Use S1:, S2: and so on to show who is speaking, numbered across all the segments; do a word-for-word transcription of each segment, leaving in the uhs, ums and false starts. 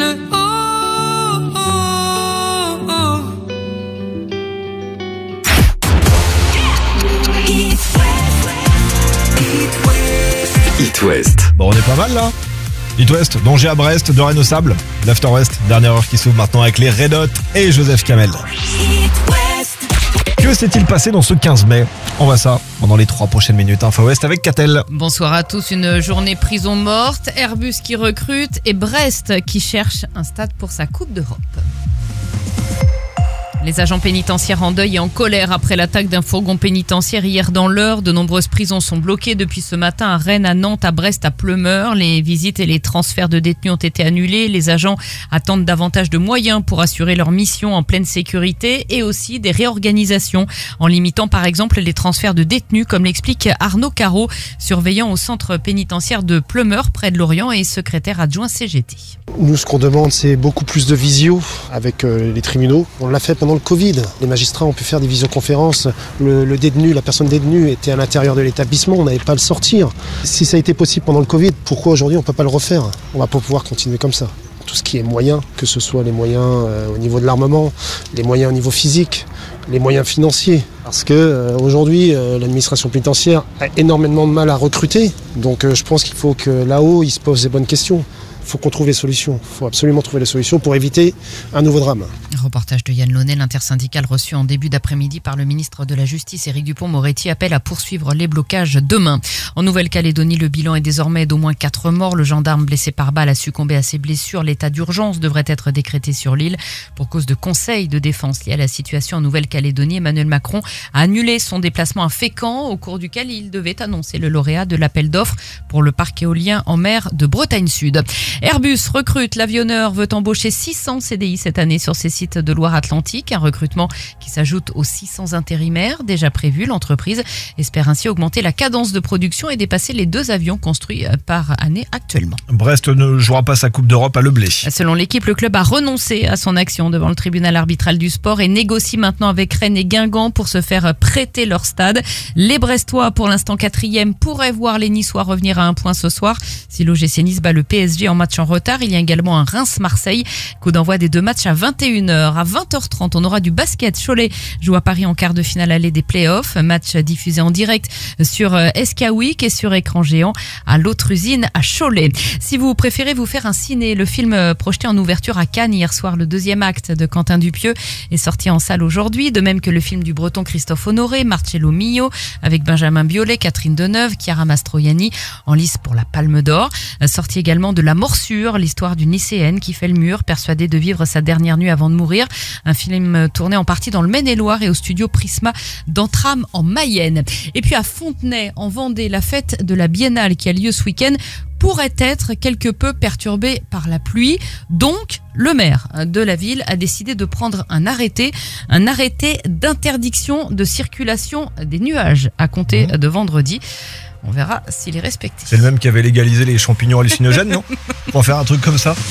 S1: It West.
S2: Bon, on est pas mal là. It West, Danger à Brest, de Rennes au Sable, l'After West, dernière heure qui s'ouvre maintenant avec les Red Hot et Joseph Kamel. Que s'est-il passé dans ce quinze mai? On voit ça pendant les trois prochaines minutes. Info West avec Catel.
S3: Bonsoir à tous. Une journée prison morte, Airbus qui recrute et Brest qui cherche un stade pour sa Coupe d'Europe. Les agents pénitentiaires en deuil et en colère après l'attaque d'un fourgon pénitentiaire hier dans l'Eure. De nombreuses prisons sont bloquées depuis ce matin à Rennes, à Nantes, à Brest, à Pleumeur. Les visites et les transferts de détenus ont été annulés. Les agents attendent davantage de moyens pour assurer leur mission en pleine sécurité et aussi des réorganisations en limitant par exemple les transferts de détenus, comme l'explique Arnaud Carreau, surveillant au centre pénitentiaire de Pleumeur près de Lorient et secrétaire adjoint C G T.
S4: Nous, ce qu'on demande, c'est beaucoup plus de visio avec euh, les tribunaux. On l'a fait pendant le Covid. Les magistrats ont pu faire des visioconférences. Le, le détenu, la personne détenue était à l'intérieur de l'établissement. On n'avait pas à le sortir. Si ça a été possible pendant le Covid, pourquoi aujourd'hui on ne peut pas le refaire? On va pas pouvoir continuer comme ça. Tout ce qui est moyens, que ce soit les moyens euh, au niveau de l'armement, les moyens au niveau physique, les moyens financiers. Parce que euh, aujourd'hui, euh, l'administration pénitentiaire a énormément de mal à recruter. Donc euh, je pense qu'il faut que là-haut, ils se posent des bonnes questions. Il faut qu'on trouve des solutions. Il faut absolument trouver des solutions pour éviter un nouveau drame.
S3: Reportage de Yann Launay, l'intersyndicale reçu en début d'après-midi par le ministre de la Justice, Éric Dupond-Moretti, appelle à poursuivre les blocages demain. En Nouvelle-Calédonie, le bilan est désormais d'au moins quatre morts. Le gendarme blessé par balle a succombé à ses blessures. L'état d'urgence devrait être décrété sur l'île pour cause de conseils de défense liés à la situation en Nouvelle-Calédonie. Emmanuel Macron a annulé son déplacement à Fécamp, au cours duquel il devait annoncer le lauréat de l'appel d'offres pour le parc éolien en mer de Bretagne Sud. Airbus recrute, l'avionneur veut embaucher six cents C D I cette année sur ses sites de Loire-Atlantique, un recrutement qui s'ajoute aux six cents intérimaires déjà prévus. L'entreprise espère ainsi augmenter la cadence de production et dépasser les deux avions construits par année actuellement.
S2: Brest ne jouera pas sa Coupe d'Europe à Leblé.
S3: Selon l'équipe, le club a renoncé à son action devant le tribunal arbitral du sport et négocie maintenant avec Rennes et Guingamp pour se faire prêter leur stade. Les Brestois, pour l'instant quatrième, pourraient voir les Niçois revenir à un point ce soir si l'O G C Nice bat le P S G en match en retard. Il y a également un Reims-Marseille. Coup d'envoi des deux matchs à vingt et une heures. À vingt heures trente, on aura du basket. Cholet joue à Paris en quart de finale allée des playoffs. Match diffusé en direct sur S K Week et sur écran géant à l'autre usine à Cholet. Si vous préférez vous faire un ciné, le film projeté en ouverture à Cannes hier soir, le deuxième acte de Quentin Dupieux, est sorti en salle aujourd'hui. De même que le film du Breton Christophe Honoré, Marcello Mio, avec Benjamin Biolay, Catherine Deneuve, Chiara Mastroianni, en lice pour la Palme d'Or. Sorti également de La Morsure, l'histoire d'une lycéenne qui fait le mur, persuadée de vivre sa dernière nuit avant de mourir. Un film tourné en partie dans le Maine-et-Loire et au studio Prisma d'Entram en Mayenne. Et puis à Fontenay, en Vendée, la fête de la Biennale qui a lieu ce week-end pourrait être quelque peu perturbée par la pluie. Donc, le maire de la ville a décidé de prendre un arrêté, un arrêté d'interdiction de circulation des nuages à compter de vendredi. On verra s'il est respecté.
S2: C'est le même qui avait légalisé les champignons hallucinogènes, non? Pour faire un truc comme ça.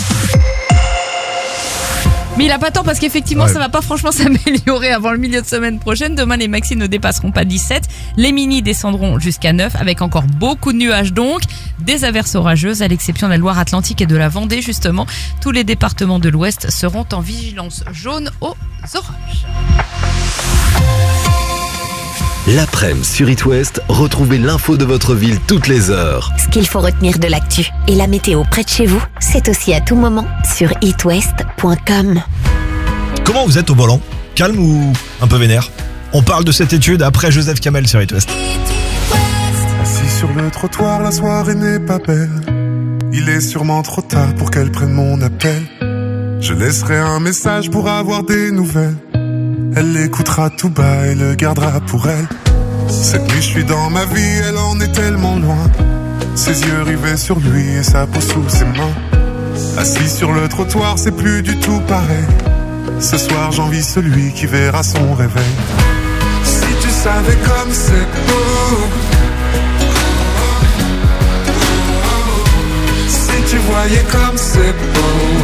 S3: Mais il a pas tort parce qu'effectivement ouais. Ça va pas franchement s'améliorer avant le milieu de semaine prochaine. Demain les maxis ne dépasseront pas dix-sept, les minis descendront jusqu'à neuf avec encore beaucoup de nuages, donc des averses orageuses à l'exception de la Loire-Atlantique et de la Vendée justement. Tous les départements de l'Ouest seront en vigilance jaune aux orages.
S1: L'après-midi sur It West, retrouvez l'info de votre ville toutes les heures.
S5: Ce qu'il faut retenir de l'actu et la météo près de chez vous, c'est aussi à tout moment sur it west point com.
S2: Comment vous êtes au volant? Calme ou un peu vénère? On parle de cette étude après Joseph Kamel sur It West.
S6: Assis sur le trottoir, la soirée n'est pas belle. Il est sûrement trop tard pour qu'elle prenne mon appel. Je laisserai un message pour avoir des nouvelles. Elle l'écoutera tout bas et le gardera pour elle. Cette nuit je suis dans ma vie, elle en est tellement loin. Ses yeux rivés sur lui et sa peau sous ses mains. Assis sur le trottoir, c'est plus du tout pareil. Ce soir j'envie celui qui verra son réveil. Si tu savais comme c'est beau, si tu voyais comme c'est beau.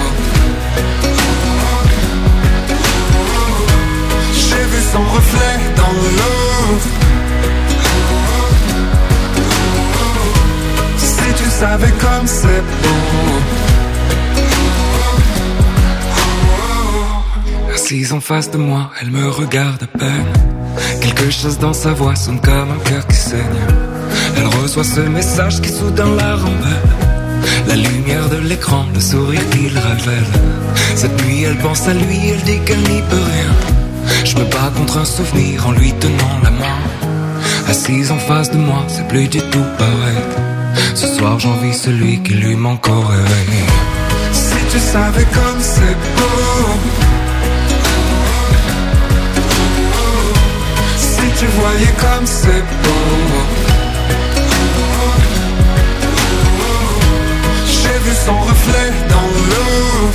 S6: J'ai vu son reflet dans l'eau. Si tu savais comme c'est beau.
S7: Assise en face de moi, elle me regarde à peine. Quelque chose dans sa voix sonne comme un cœur qui saigne. Elle reçoit ce message qui soudain la rembelle. La lumière de l'écran, le sourire qu'il révèle. Cette nuit elle pense à lui, elle dit qu'elle n'y peut rien. Je me bats contre un souvenir en lui tenant la main. Assise en face de moi, c'est plus du tout pareil. Ce soir j'envie celui qui lui manque au réveil. Si tu savais comme c'est beau, si tu voyais comme c'est beau. J'ai vu son reflet dans l'eau.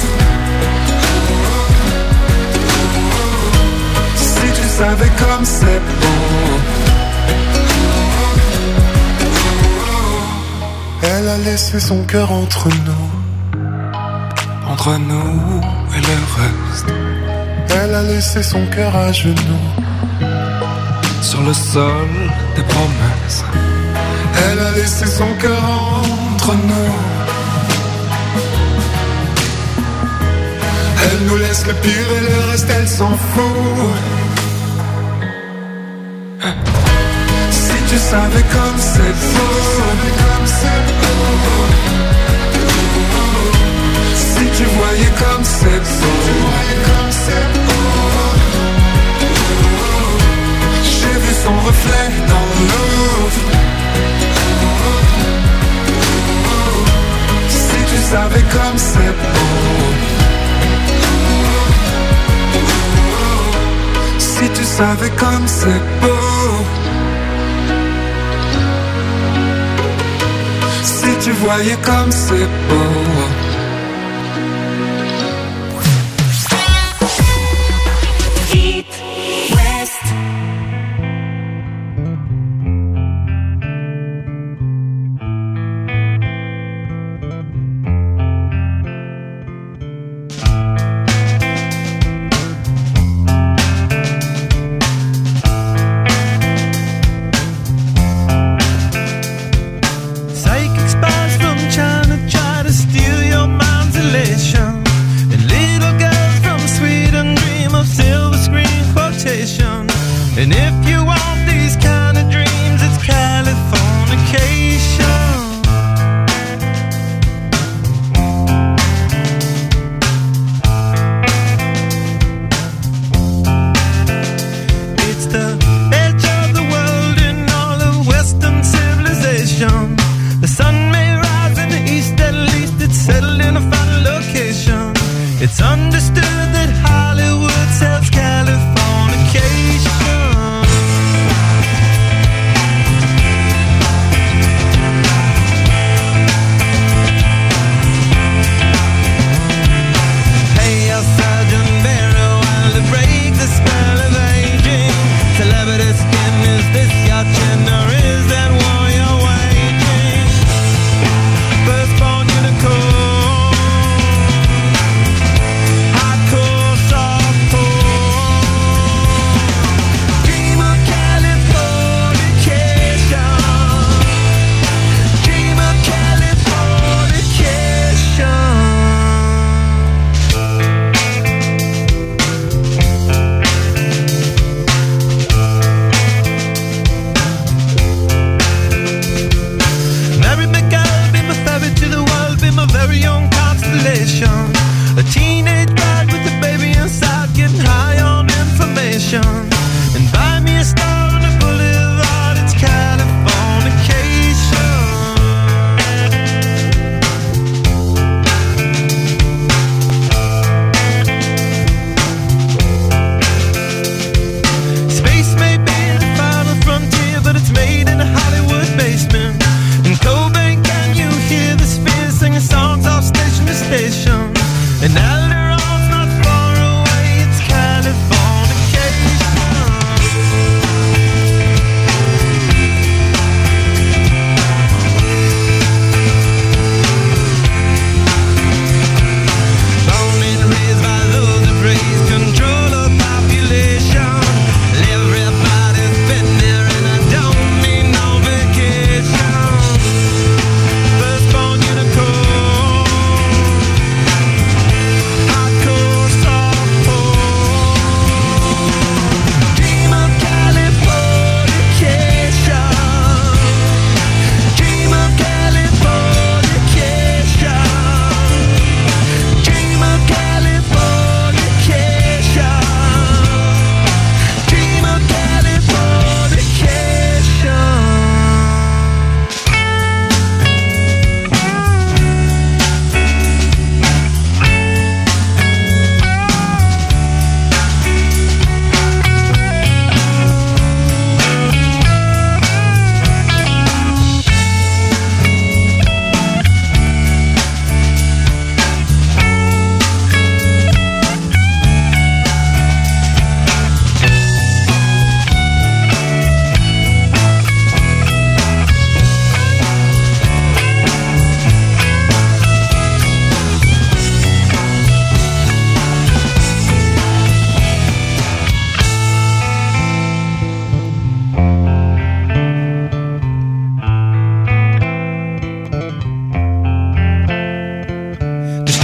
S7: Si tu savais comme c'est beau.
S6: Elle a laissé son cœur entre nous,
S7: entre nous et le reste.
S6: Elle a laissé son cœur à genoux,
S7: sur le sol des promesses.
S6: Elle a laissé son cœur entre nous. Elle nous laisse le pire et le reste elle s'en fout.
S7: Si tu savais comme c'est beau,
S6: si tu voyais comme c'est beau,
S7: j'ai vu son reflet dans l'eau. Si tu savais comme c'est beau, si tu savais comme c'est beau. Si tu voyais comme c'est beau.
S8: It West.
S9: And if you want these kind of dreams, it's Californication. It's the edge of the world in all of Western civilization. The sun may rise in the east, at least it's settled in a final location. It's understood that Hollywood sells Californication. A teenage bride with a baby inside, getting high on information. And buy me a star on the boulevard, it's Californication. Space may be the final frontier, but it's made in a Hollywood basement. In Cobain, can you hear the spheres singing songs off station to station?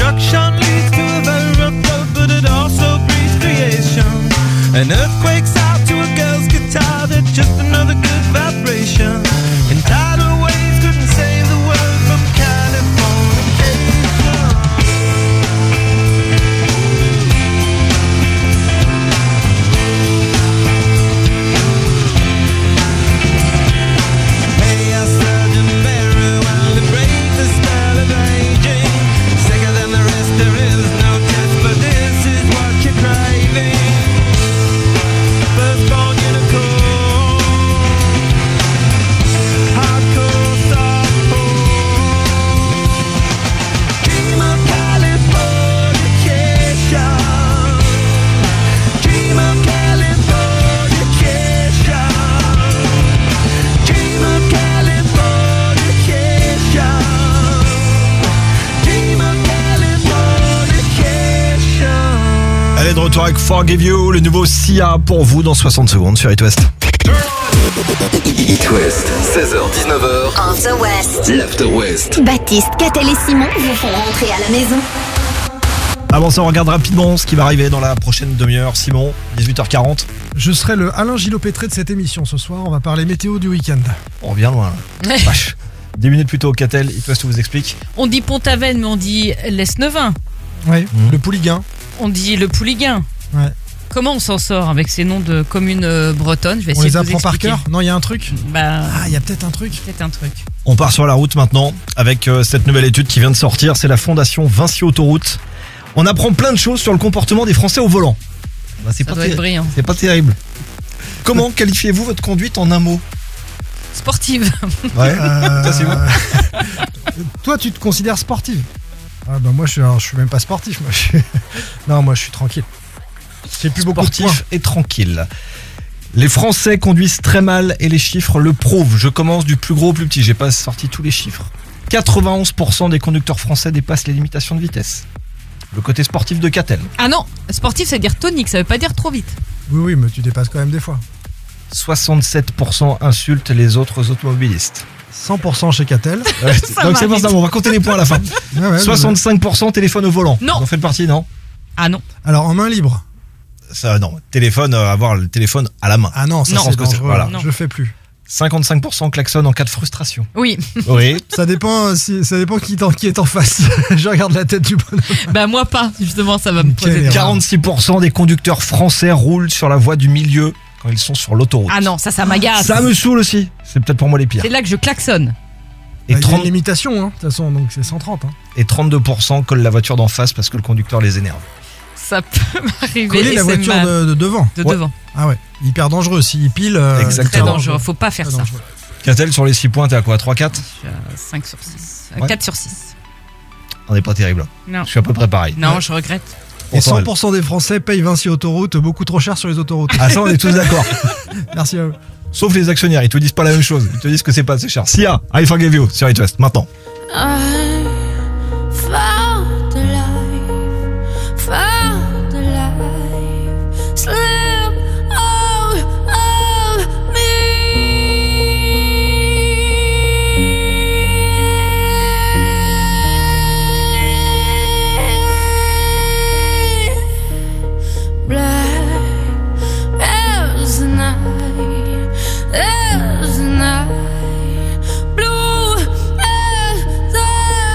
S9: destruction leads to a very rough road, but it also breeds creation. An earthquake's out to a girl's guitar, that's just another good vibration. And tidal waves couldn't save the world from Californication. Hey, I Sergeant Barry, while it breaks the spell of aging. Sicker than the rest, there is no test, but this is what you're craving. Firstborn unicorn, hardcore softcore. Dream of Californication. Dream of Californication. Dream of Californication. Dream of Californication.
S2: Elle est de retour avec Forgive You, le nouveau Sia pour vous dans soixante secondes sur It West.
S1: It West, seize heures dix-neuf heures.
S5: On the West.
S1: L'After West.
S5: Baptiste, Catel et Simon vous font rentrer à la maison.
S2: Avant ça, on regarde rapidement ce qui va arriver dans la prochaine demi-heure. Simon, dix-huit heures quarante.
S10: Je serai le Alain Gillot-Pétré de cette émission ce soir. On va parler météo du week-end.
S2: On revient loin. là. Vache. dix minutes plus tôt, Catel, It West vous explique.
S3: On dit Pont-Aven, mais on dit l'Esnevin.
S10: Oui,
S2: Mmh.
S10: le Pouliguen.
S3: On dit le Pouliguen.
S10: Ouais.
S3: Comment on s'en sort avec ces noms de communes euh, bretonnes? Je vais
S10: On
S3: essayer
S10: les
S3: de vous
S10: apprend par
S3: expliquer.
S10: cœur. Non, il y a un truc.
S3: Bah,
S10: Ah, il y a peut-être un truc.
S3: peut-être un truc.
S2: On part sur la route maintenant avec euh, cette nouvelle étude qui vient de sortir. C'est la fondation Vinci Autoroute. On apprend plein de choses sur le comportement des Français au volant. Bah, c'est
S3: Ça
S2: pas
S3: doit
S2: ter-
S3: être brillant.
S2: C'est pas terrible. Comment qualifiez-vous votre conduite en un mot?
S3: Sportive.
S2: Ouais.
S10: Euh,
S2: Ça, c'est vous.
S10: Toi, tu te considères sportif? Ah bah moi, je suis, alors, je suis même pas sportif. Moi, je suis... Non, moi, je suis tranquille. J'ai plus beaucoup de points.
S2: Sportif et tranquille. Les Français conduisent très mal et les chiffres le prouvent. Je commence du plus gros au plus petit. J'ai pas sorti tous les chiffres. quatre-vingt-onze pour cent des conducteurs français dépassent les limitations de vitesse. Le côté sportif de Catel.
S3: Ah non, sportif, ça veut dire tonique, ça veut pas dire trop vite.
S10: Oui, oui, mais tu dépasses quand même des fois.
S2: soixante-sept pour cent insultent les autres automobilistes.
S10: cent pour cent chez Catel.
S2: Ouais,
S3: Ça
S2: donc c'est pour
S3: m'arrive.
S2: ça, on va compter les points à la fin.
S10: Ouais, ouais,
S2: soixante-cinq pour cent téléphone au volant.
S3: Non.
S2: Vous en faites partie, non?
S3: Ah non.
S10: Alors, en main libre.
S2: Ça, non. Téléphone, euh, avoir le téléphone à la main.
S10: Ah non, ça
S3: Non.
S10: c'est
S2: Je pense que c'est-
S10: dangereux.
S2: voilà.
S10: Je le fais plus.
S2: cinquante-cinq pour cent klaxonnent en cas de frustration.
S3: Oui.
S2: Oui.
S10: Ça dépend, euh, si, ça dépend qui, t'en- qui est en face. Je regarde la tête du bonhomme.
S3: Bah moi pas, justement, ça va me
S10: Quelle
S3: poser.
S10: erreur.
S2: quarante-six pour cent des conducteurs français roulent sur la voie du milieu quand ils sont sur l'autoroute.
S3: Ah non, ça, ça m'agace.
S2: Ça me saoule aussi. C'est peut-être pour moi les pires.
S3: C'est là que je klaxonne.
S2: Et,
S10: Bah, il y a
S2: trente
S10: une limitation, hein, de toute façon, donc c'est cent trente. Hein.
S2: et trente-deux pour cent collent la voiture d'en face parce que le conducteur les énerve.
S3: Ça peut m'arriver.
S10: Coller
S3: et
S10: la
S3: c'est
S10: voiture
S3: mal.
S10: de, de devant.
S3: De
S2: Ouais.
S3: devant.
S10: Ah ouais, hyper dangereux. S'il pile. euh,
S2: Exactement.
S3: Très
S10: c'est
S3: dangereux, faut pas faire
S10: Très
S3: ça.
S10: dangereux.
S2: Catel, sur les six points, t'es à quoi? trois, quatre?
S3: Je suis à cinq sur six.
S2: Ouais.
S3: quatre sur six.
S2: On n'est pas terrible.
S3: Non.
S2: Je suis à peu près pareil.
S3: Non, je regrette.
S10: Et
S2: Pourtant,
S10: cent pour cent des Français payent Vinci Autoroute beaucoup trop cher sur les autoroutes.
S2: Ah ça, on est tous d'accord.
S10: Merci à eux.
S2: Sauf les actionnaires, ils te disent pas la même chose. Ils te disent que c'est pas assez cher. Sia, I forgive you sur It West, maintenant.
S8: I found the life, found the life, slip out of me. Black as the night, as the night, blue as the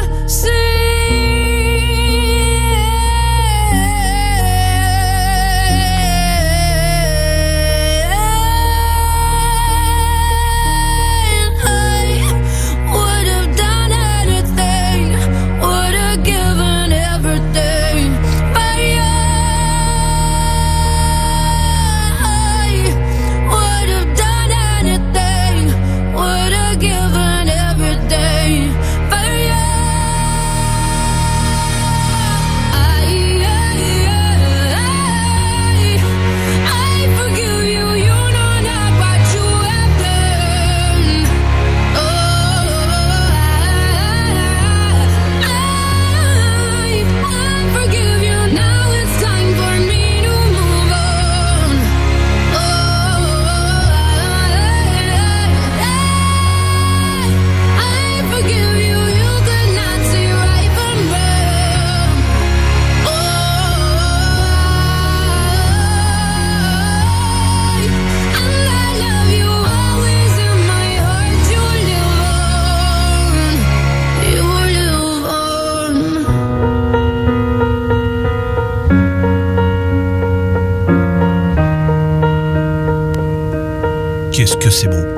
S2: qu'est-ce que c'est beau.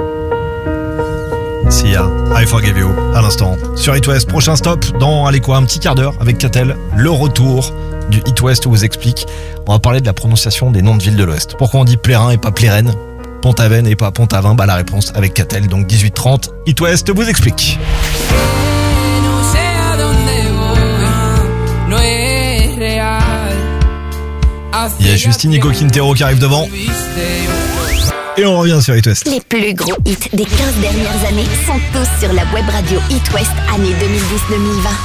S2: Sia, I Forgive You, à l'instant, sur It West. Prochain stop dans, allez quoi, un petit quart d'heure avec Catel, le retour du It West vous explique. On va parler de la prononciation des noms de villes de l'Ouest. Pourquoi on dit Plérin et pas Plérène, Pont-Aven et pas Pont-Aven? Bah la réponse avec Catel, donc dix-huit trente. It West vous explique. Il y a Justine Nico Quintero qui arrive devant. Et on revient sur It West.
S5: Les plus gros hits des quinze dernières années sont tous sur la web radio It West, année deux mille dix deux mille vingt.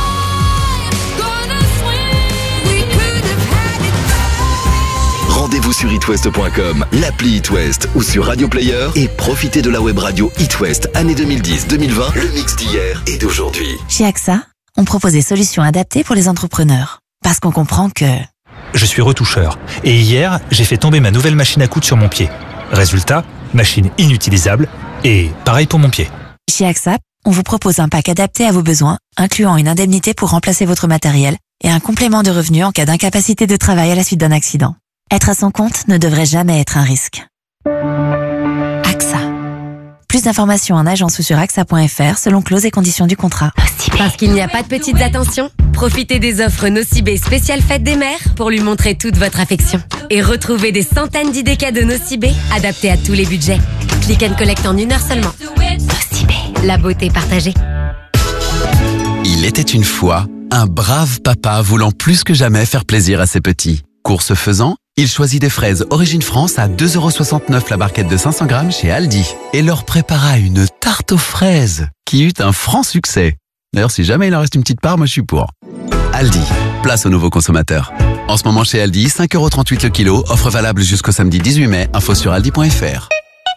S1: Rendez-vous sur itwest point com, l'appli It West ou sur Radio Player et profitez de la web radio It West, année deux mille dix deux mille vingt, le mix d'hier et d'aujourd'hui.
S11: Chez AXA, on propose des solutions adaptées pour les entrepreneurs. Parce qu'on comprend que...
S12: Je suis retoucheur et hier, j'ai fait tomber ma nouvelle machine à coudre sur mon pied. Résultat, machine inutilisable et pareil pour mon pied.
S11: Chez AXA, on vous propose un pack adapté à vos besoins, incluant une indemnité pour remplacer votre matériel et un complément de revenu en cas d'incapacité de travail à la suite d'un accident. Être à son compte ne devrait jamais être un risque. AXA. Plus d'informations en agence ou sur axa point f r selon clauses et conditions du contrat.
S13: Parce qu'il n'y a pas de petites attentions, profitez des offres Nocibé spéciale fête des mères pour lui montrer toute votre affection. Et retrouvez des centaines d'idées cadeaux Nocibé adaptés à tous les budgets. Click and collect en une heure seulement. Nocibé, la beauté partagée.
S14: Il était une fois un brave papa voulant plus que jamais faire plaisir à ses petits. Course faisant, il choisit des fraises Origine France à deux euros soixante-neuf la barquette de cinq cents grammes chez Aldi et leur prépara une tarte aux fraises qui eut un franc succès. D'ailleurs, si jamais il en reste une petite part, moi je suis pour. Aldi, place aux nouveaux consommateurs. En ce moment chez Aldi, cinq euros trente-huit le kilo, offre valable jusqu'au samedi dix-huit mai, info sur aldi point f r.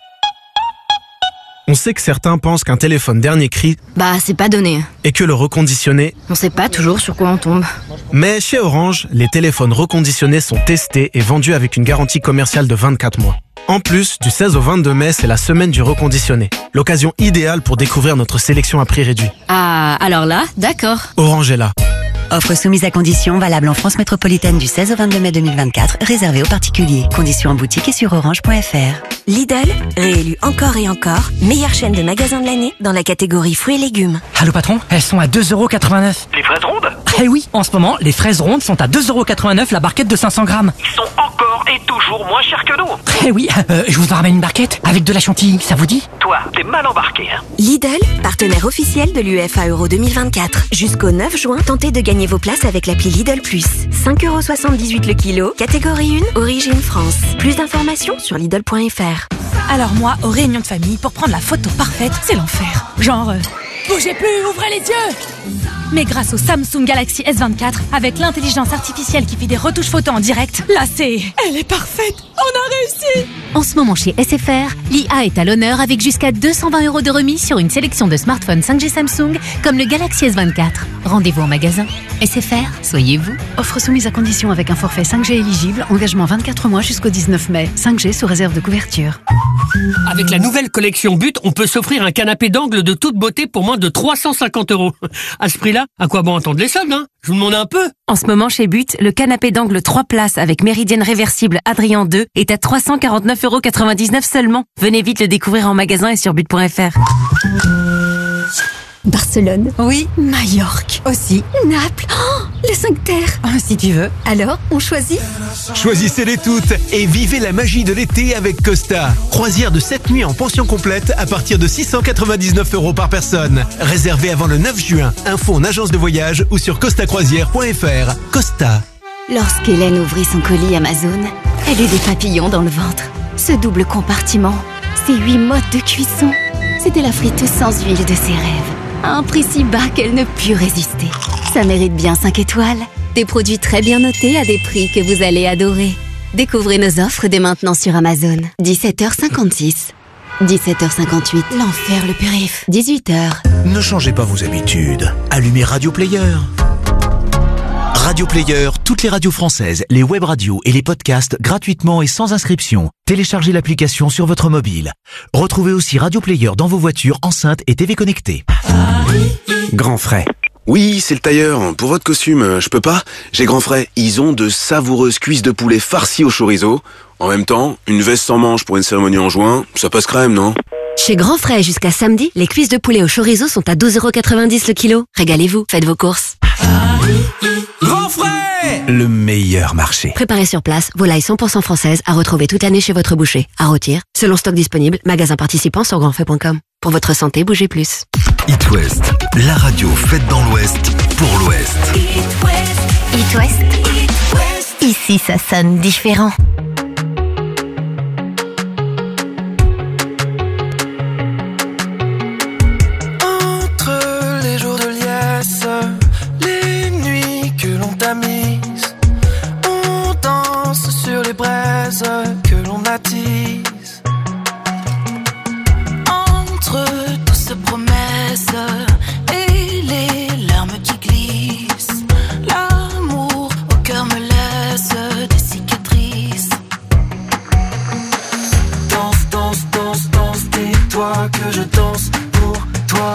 S15: On sait que certains pensent qu'un téléphone dernier cri,
S16: bah c'est pas donné,
S15: et que le reconditionné,
S16: on sait pas toujours sur quoi on tombe.
S15: Mais chez Orange, les téléphones reconditionnés sont testés et vendus avec une garantie commerciale de vingt-quatre mois. En plus, du seize au vingt-deux mai, c'est la semaine du reconditionné. L'occasion idéale pour découvrir notre sélection à prix réduit.
S16: Ah, alors là, d'accord.
S15: Orange est là.
S11: Offre soumise à conditions, valable en France métropolitaine du seize au vingt-deux mai deux mille vingt-quatre, réservée aux particuliers. Conditions en boutique et sur orange point f r.
S5: Lidl, réélu encore et encore, meilleure chaîne de magasins de l'année dans la catégorie fruits et légumes.
S17: Allô patron, elles sont à deux euros quatre-vingt-neuf.
S18: Les fraises rondes?
S17: Eh oui, en ce moment, les fraises rondes sont à deux euros quatre-vingt-neuf la barquette de cinq cents grammes.
S18: Ils sont encore et toujours moins chers que nous.
S17: Eh oui, euh, je vous en ramène une barquette avec de la chantilly, ça vous dit?
S18: Toi, t'es mal embarqué, hein.
S5: Lidl, partenaire officiel de l'U E F A Euro deux mille vingt-quatre. Jusqu'au neuf juin, tentez de gagner vos places avec l'appli Lidl Plus. cinq euros soixante-dix-huit le kilo, catégorie un, origine France. Plus d'informations sur lidl point f r.
S19: Alors moi, aux réunions de famille, pour prendre la photo parfaite, c'est l'enfer. Genre, euh, bougez plus, ouvrez les yeux. Mais grâce au Samsung Galaxy S vingt-quatre, avec l'intelligence artificielle qui fait des retouches photos en direct, là c'est... Elle est parfaite. On a réussi.
S20: En ce moment chez S F R, l'I A est à l'honneur avec jusqu'à deux cent vingt euros de remise sur une sélection de smartphones cinq G Samsung comme le Galaxy S vingt-quatre. Rendez-vous en magasin. S F R, soyez vous.
S21: Offre soumise à condition avec un forfait cinq G éligible, engagement vingt-quatre mois jusqu'au dix-neuf mai. cinq G sous réserve de couverture.
S18: Avec la nouvelle collection But, on peut s'offrir un canapé d'angle de toute beauté pour moins de trois cent cinquante euros. À ce prix-là, à quoi bon attendre les soldes, hein? Je vous demande un peu.
S21: En ce moment chez But, le canapé d'angle trois places avec méridienne réversible Adrien deux est à trois cent quarante-neuf euros quatre-vingt-dix-neuf seulement. Venez vite le découvrir en magasin et sur but point f r.
S22: Barcelone.
S21: Oui.
S22: Majorque.
S21: Aussi.
S22: Naples. Oh, les cinq terres.
S21: Oh, si tu veux.
S22: Alors, on choisit?
S23: Choisissez-les toutes et vivez la magie de l'été avec Costa. Croisière de sept nuits en pension complète à partir de six cent quatre-vingt-dix-neuf euros par personne. Réservé avant le neuf juin. Info en agence de voyage ou sur costa croisière point f r. Costa.
S22: Lorsqu'Hélène ouvrit son colis Amazon, elle eut des papillons dans le ventre. Ce double compartiment, ces huit modes de cuisson, c'était la friteuse sans huile de ses rêves. À un prix si bas qu'elle ne put résister. Ça mérite bien cinq étoiles. Des produits très bien notés à des prix que vous allez adorer. Découvrez nos offres dès maintenant sur Amazon. dix-sept heures cinquante-six. dix-sept heures cinquante-huit. L'enfer le périph'. dix-huit heures.
S24: Ne changez pas vos habitudes. Allumez Radio Player. Radio Player, toutes les radios françaises, les web radios et les podcasts gratuitement et sans inscription. Téléchargez l'application sur votre mobile. Retrouvez aussi Radio Player dans vos voitures, enceintes et T V connectées.
S25: Grand frais.
S4: Oui, c'est le tailleur. Pour votre costume, je peux pas? J'ai grand frais. Ils ont de savoureuses cuisses de poulet farcies au chorizo. En même temps, une veste sans manches pour une cérémonie en juin, ça passe crème, non?
S13: Chez Grand Frais, jusqu'à samedi, les cuisses de poulet au chorizo sont à douze euros quatre-vingt-dix le kilo. Régalez-vous, faites vos courses.
S24: Grand Frais, le meilleur marché.
S13: Préparez sur place, volailles cent pour cent françaises à retrouver toute l'année chez votre boucher. À rôtir, selon stock disponible, magasin participant sur grandfrais point com. Pour votre santé, bougez plus.
S1: It West, la radio faite dans l'Ouest, pour l'Ouest.
S22: It West. It West. It West. Ici, ça sonne différent.
S6: Entre les jours de liesse, les nuits que l'on tamise, on danse sur les braises que l'on attise. Entre toutes ces promesses et les larmes qui glissent, l'amour au cœur me laisse des cicatrices. Danse, danse, danse, danse, dis-toi que je danse pour toi.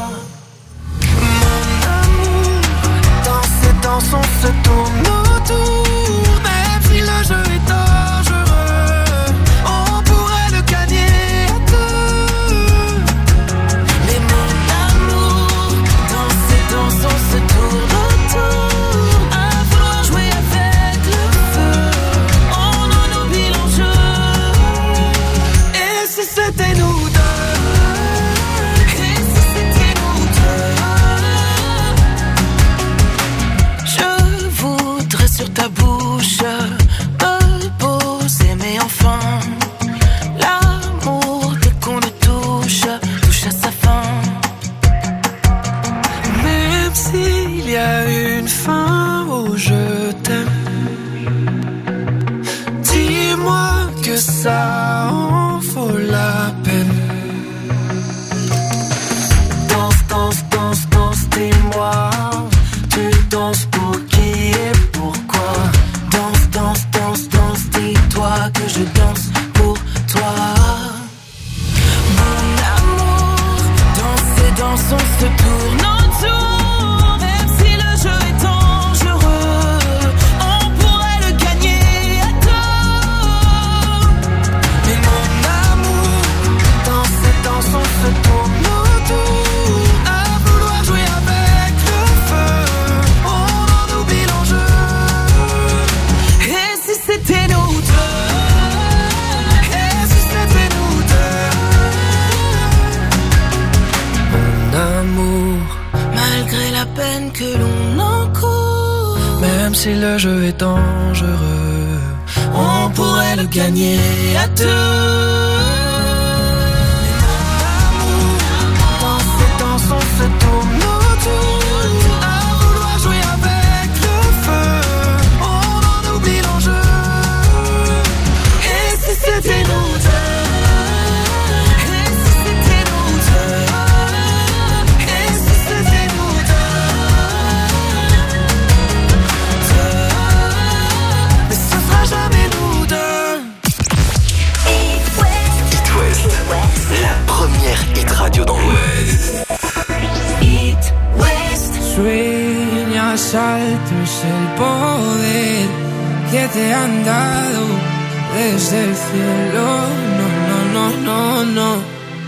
S6: Mon amour, dans ces danses on se tourne autour, même si le jeu est dangereux, on pourrait le gagner à deux. Mais mon amour, dans ces danses on se tourne autour, à vouloir jouer avec le feu, on en oublie l'enjeu. Et si c'était nous deux? Sur ta bouche, me poser, mais enfin, l'amour, dès qu'on le touche, touche à sa fin. Même s'il y a une fin où je t'aime, dis-moi que ça en vaut la peine. Danse, danse, danse, danse, dis-moi, tu danses pour qui et pourquoi? Danse, danse, danse, danse, dis-toi que je danse pour toi. Mon amour, dans ces danses on se tourne autour, même si le jeu est dangereux, on pourrait le gagner à deux. Mais mon amour, dans ces danses on se tourne autour, à vouloir jouer avec le feu, on en oublie l'enjeu. Et si c'était nous deux? Et si c'était nous deux? Mon amour, malgré la peine que l'on encourt, même si le jeu est dangereux, on pourrait le gagner à deux. Dans ces danses on se tourne autour, à vouloir jouer avec le feu, on en oublie l'enjeu. Et si c'était nous deux? Et si c'était nous deux? Et si c'était nous deux? Deux. Mais ce sera jamais nous deux.
S1: It West, la première hit radio dans l'Ouest.
S6: It West.
S8: Sueñas alto es el poder que te han dado desde el cielo. No, no, no, no, no.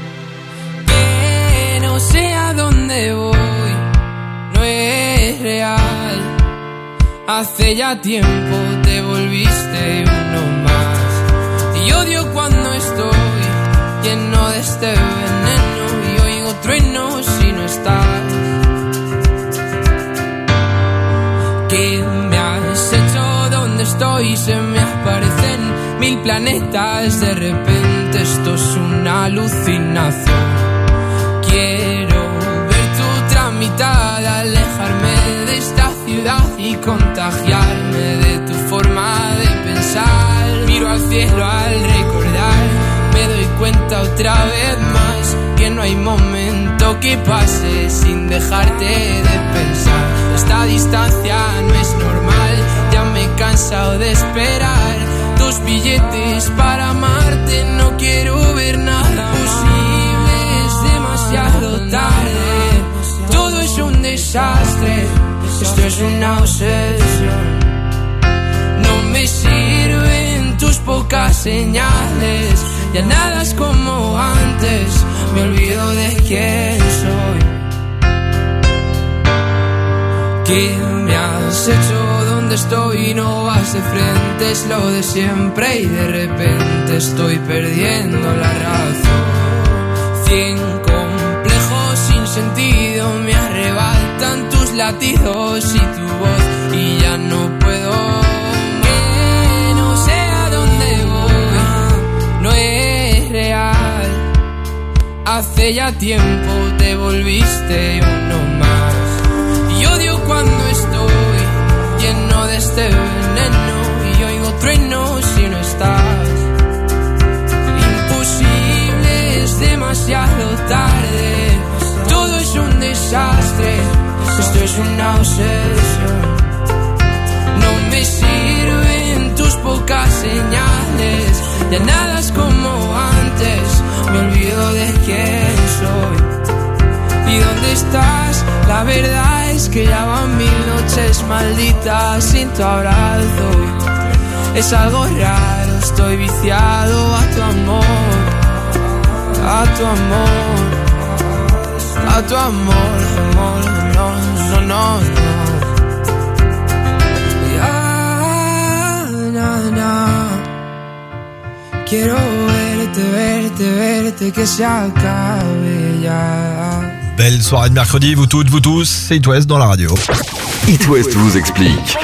S8: Que no sé a dónde voy, no es real. Hace ya tiempo te volviste uno más. Y odio cuando estoy lleno de este veneno y oigo truenos si no estás. ¿Qué me has hecho? ¿Dónde estoy? Se me aparecen mil planetas. De repente esto es una alucinación. Quiero ver tu tramitar, alejarme de esta ciudad y contagiarme de tu forma de pensar. Miro al cielo al recordar, me doy cuenta otra vez más que no hay momento que pase sin dejarte de pensar. Esta distancia no es normal, ya me he cansado de esperar tus billetes para amarte. No quiero ver nada posible, es demasiado tarde. Todo es un desastre. desastre, esto es una obsesión. No me sirven tus pocas señales, ya nada es como antes, me olvido de quién soy. ¿Qué me has hecho? ¿Dónde estoy? No vas de frente, es lo de siempre y de repente estoy perdiendo la razón. Cien complejos sin sentido me arrebatan tus latidos y tu voz y ya no puedo. Que no sé a dónde voy, no es real. Hace ya tiempo te volviste uno más. Y odio cuando estoy lleno de este veneno y oigo truenos si no estás. Imposible, es demasiado tarde, todo es un desastre, esto es una obsesión. No me sirven tus pocas señales, ya nada es como antes, me olvido de quién soy. ¿Y dónde estás? La verdad es que ya van mil noches malditas sin tu abrazo. Es algo raro, estoy viciado a tu amor, a tu amor, a tu amor, amor, no, no, no, no. Ya, na, na. Quiero verte, verte, verte, que se acabe ya.
S2: Belle soirée de mercredi, vous toutes, vous tous, c'est It West dans la radio.
S1: It West vous explique.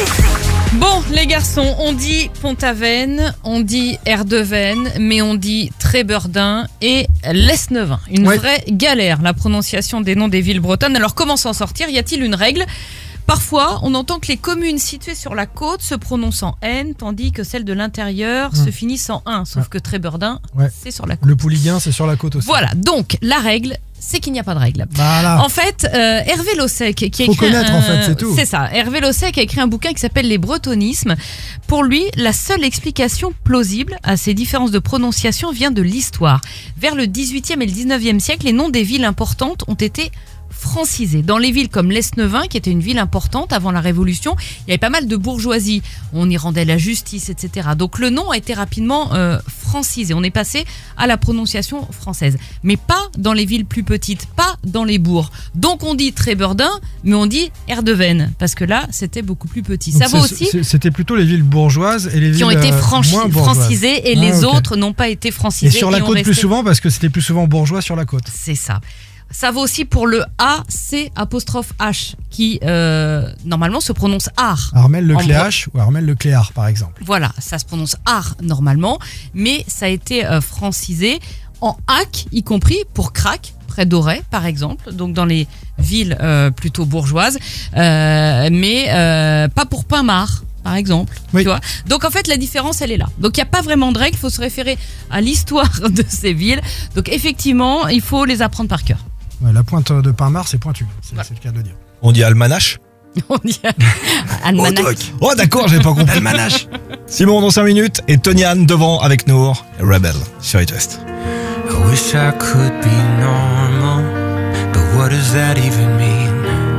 S3: Bon, les garçons, on dit Pont-Aven, on dit Erdeven, mais on dit Tréberdin et Lesneven. Une ouais. vraie galère, la prononciation des noms des villes bretonnes. Alors, comment s'en sortir? Y a-t-il une règle? Parfois, on entend que les communes situées sur la côte se prononcent en N, tandis que celles de l'intérieur mmh. se finissent en un. Sauf ah. que Tréberdin, ouais. c'est sur la côte.
S2: Le Pouliguen, c'est sur la côte aussi.
S3: Voilà, donc la règle, c'est qu'il n'y a pas de règle.
S2: Voilà.
S3: En fait, euh, Hervé Lossec qui a écrit
S2: Faut connaître
S3: un,
S2: en fait, c'est tout.
S3: C'est ça. Hervé Lossec a écrit un bouquin qui s'appelle Les Bretonismes. Pour lui, la seule explication plausible à ces différences de prononciation vient de l'histoire. Vers le dix-huitième et le dix-neuvième siècle, les noms des villes importantes ont été francisés. Dans les villes comme Lesneven, qui était une ville importante avant la Révolution, il y avait pas mal de bourgeoisie. On y rendait la justice, et cetera. Donc le nom a été rapidement euh, francisé. On est passé à la prononciation française. Mais pas dans les villes plus petites, pas dans les bourgs. Donc on dit Tréberdin, mais on dit Erdeven, parce que là, c'était beaucoup plus petit.
S2: Donc
S3: ça vaut aussi...
S2: C'était plutôt les villes bourgeoises et les villes
S3: qui ont été franchi-
S2: moins
S3: francisées et
S2: ah,
S3: les
S2: okay.
S3: autres n'ont pas été francisées.
S2: Et sur la
S3: et
S2: côte
S3: resté...
S2: plus souvent, parce que c'était plus souvent bourgeois sur la côte.
S3: C'est ça. Ça vaut aussi pour le A C apostrophe H qui euh, normalement se prononce ar.
S2: Armel Lecléache ou Armel Lecléar par exemple.
S3: Voilà, ça se prononce ar normalement, mais ça a été euh, francisé en ac, y compris pour crac, près d'Auray par exemple, donc dans les villes euh, plutôt bourgeoises, euh, mais euh, pas pour Pinmar. Par exemple, oui. tu vois. Donc en fait la différence elle est là. Donc il n'y a pas vraiment de règle, il faut se référer à l'histoire de ces villes. Donc effectivement il faut les apprendre par cœur.
S2: Ouais, la pointe de Pinmar c'est pointu, c'est, ouais. c'est le cas de le dire. On dit almanach.
S3: On dit almanach.
S2: Oh, oh d'accord, j'ai pas compris. Almanach. Simon dans cinq minutes et Toniane devant avec Nour, Rebel sur It West.
S7: I wish I could be normal, but what does that even mean?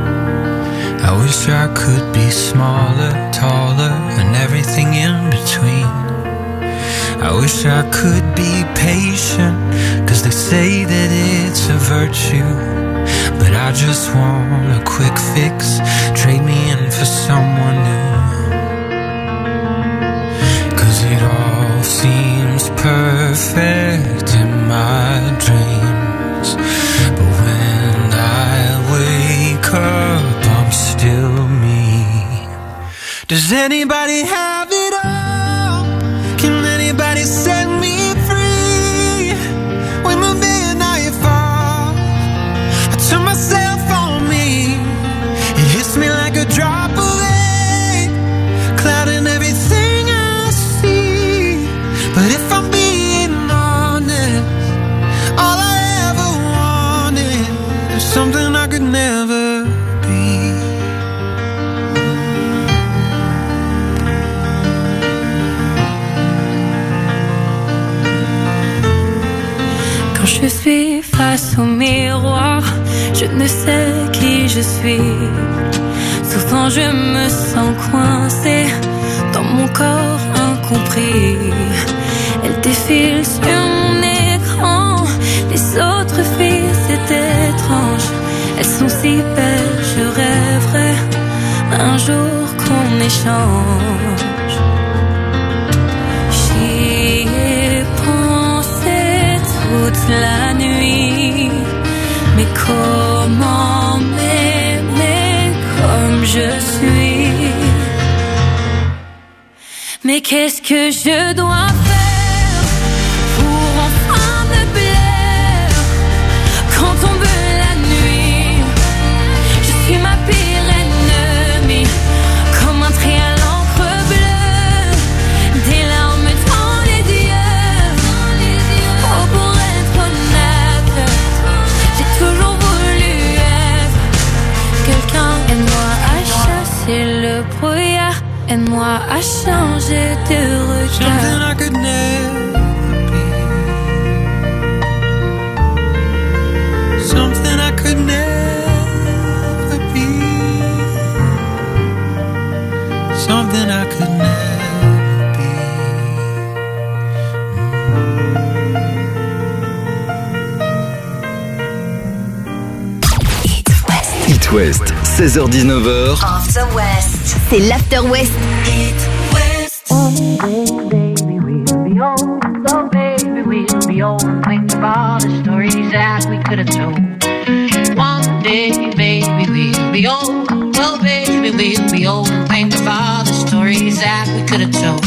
S7: I wish I could be smaller, taller, and everything in between. I wish I could be patient, cause they say that it's a virtue. But I just want a quick fix, trade me in for someone new. Cause it all seems perfect in my dreams, but when I wake up I'm still me. Does anybody have it all? Can anybody set me free? When the midnight falls, I turn myself on me. It hits me like a drop of rain, clouding everything I see. But if I'm being honest, all I ever wanted is something I could never be.
S9: Quand je suis face au miroir, je ne sais qui je je suis. Souvent je me sens coincée dans mon corps incompris. Elle défile sur mon écran. Les autres filles, c'est étrange. Elles sont si belles, je rêverais un jour qu'on échange. J'y ai pensé toute la nuit. Mais comment m'aimer comme je suis? Mais qu'est-ce que je dois faire pour enfin me plaire? Quand tombe la nuit, je suis ma pire ennemie. Comme un trait à l'encre bleue, des larmes dans les yeux. Oh, pour être honnête, j'ai toujours voulu être quelqu'un. Aide-moi à chasser le brouillard. Aide-moi à changer de regard.
S7: Something I could never be. Something I could never be. Something I could never be.
S1: It West, seize heures dix-neuf heures.
S22: After West, c'est l'After West.
S10: Oh baby, we'll be old. Oh baby, we'll be old. Think about the stories that we could have told. One day, baby, we'll be old. Oh baby, we'll be old. Think about the stories that we could have told.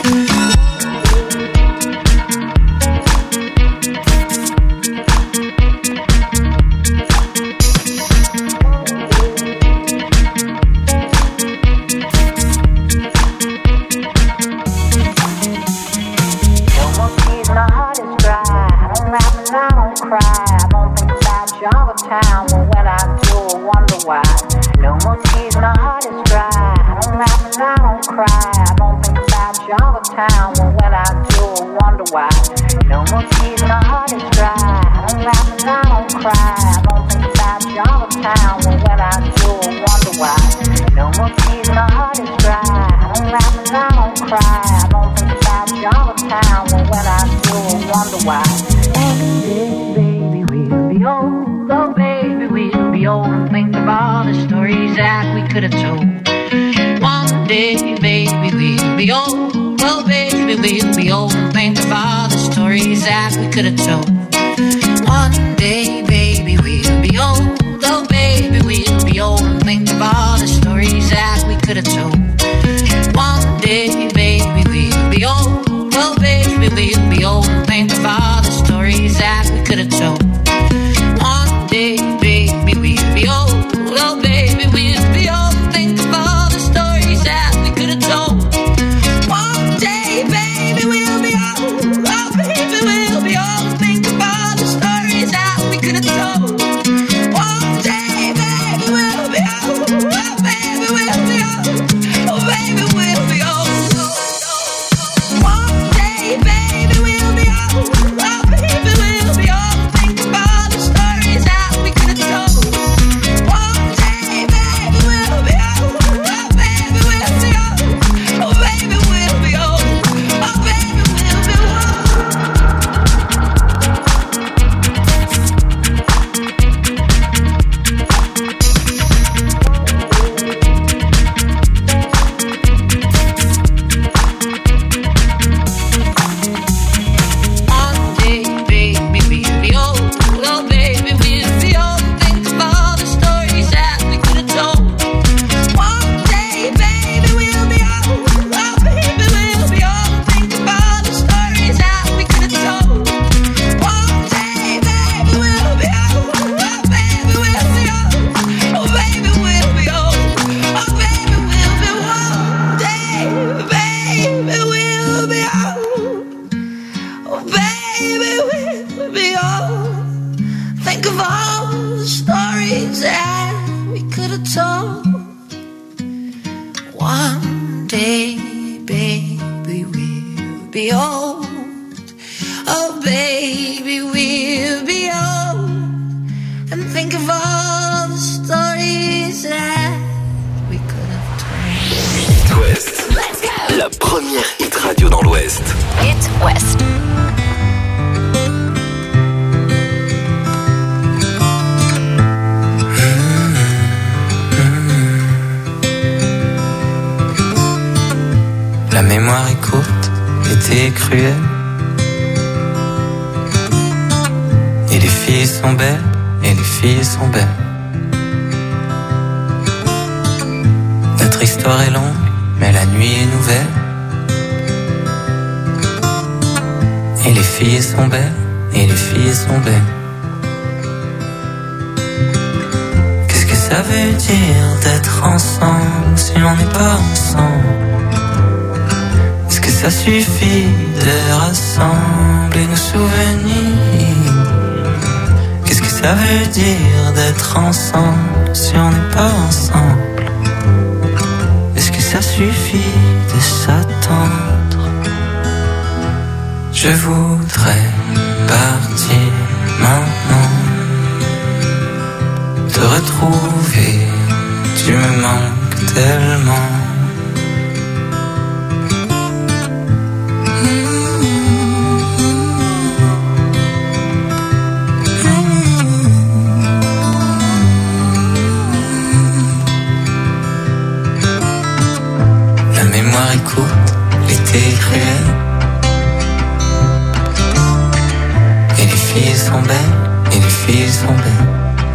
S10: Town, well, when I do, I wonder why. No more tears, my heart is dry. I don't laugh and I don't cry. I don't think about you all the time. Well, when I do, I wonder why. No more tears, my heart is dry. I don't laugh and I don't cry. I don't think about you all the time. Well, when I do, I wonder why. No more tears, my heart is dry. I don't laugh and I don't cry. I don't think about you all the time. Well, when I do, I wonder why. One day, baby, we'll be old. Oh baby, we'll be old and think of all the stories that we could have told. One day, baby, we'll be old. Oh baby, we'll be old and think of all the stories that we could have told. One day, baby, we'll be old. Oh baby, we'll be old and think of all the stories that we could have told. One day, baby, we'll be old. Oh baby, we'll be old and think of all the stories that we could have told. Baby, we'll be old. Oh, baby, we'll be old. Think of all the stories that we could have told. One day, baby, we'll be old. Oh, baby, we'll be old. Think of all the stories that we could have told. One day, baby, we'll be old. Oh, baby, we'll be old. Oh, baby, we'll be old. One day, baby, we'll be old. Oh, baby, we'll be old. Think of all the stories that we could have told. One day, baby, we'll be old. Oh, baby, we'll be old. Oh, baby, we'll be old. Oh, baby, we'll be One day, baby, we'll be old. Oh, baby, we'll be old. Think of all the stories that we could have told. One day, baby, we'll be old. Oh, baby, we'll be old. Think of all the stories that we could have told. One day, baby, we'll be old. Oh, baby, we'll be old. Oh, baby, we'll be old. Oh, baby, we'll be one day, baby, we'll be old. Oh, baby, we'll be old. Think of all the stories that we could have told. One day, baby, we'll be old. Oh, baby, we'll be old. And think of all the stories
S1: la première hit radio dans l'Ouest.
S12: Hit West.
S14: La mémoire est courte, l'été est cruel. Et les filles sont belles, et les filles sont belles. Notre histoire est longue, mais la nuit est nouvelle. Et les filles sont belles, et les filles sont belles. Qu'est-ce que ça veut dire d'être ensemble si on n'est pas ensemble? Est-ce que ça suffit de rassembler nos souvenirs? Qu'est-ce que ça veut dire d'être ensemble si on n'est pas ensemble? Est-ce que ça suffit de s'attendre? Je voudrais partir maintenant, te retrouver, tu me manques tellement. La mémoire est courte, l'été est cruel. Et les filles sont belles, et les filles sont belles.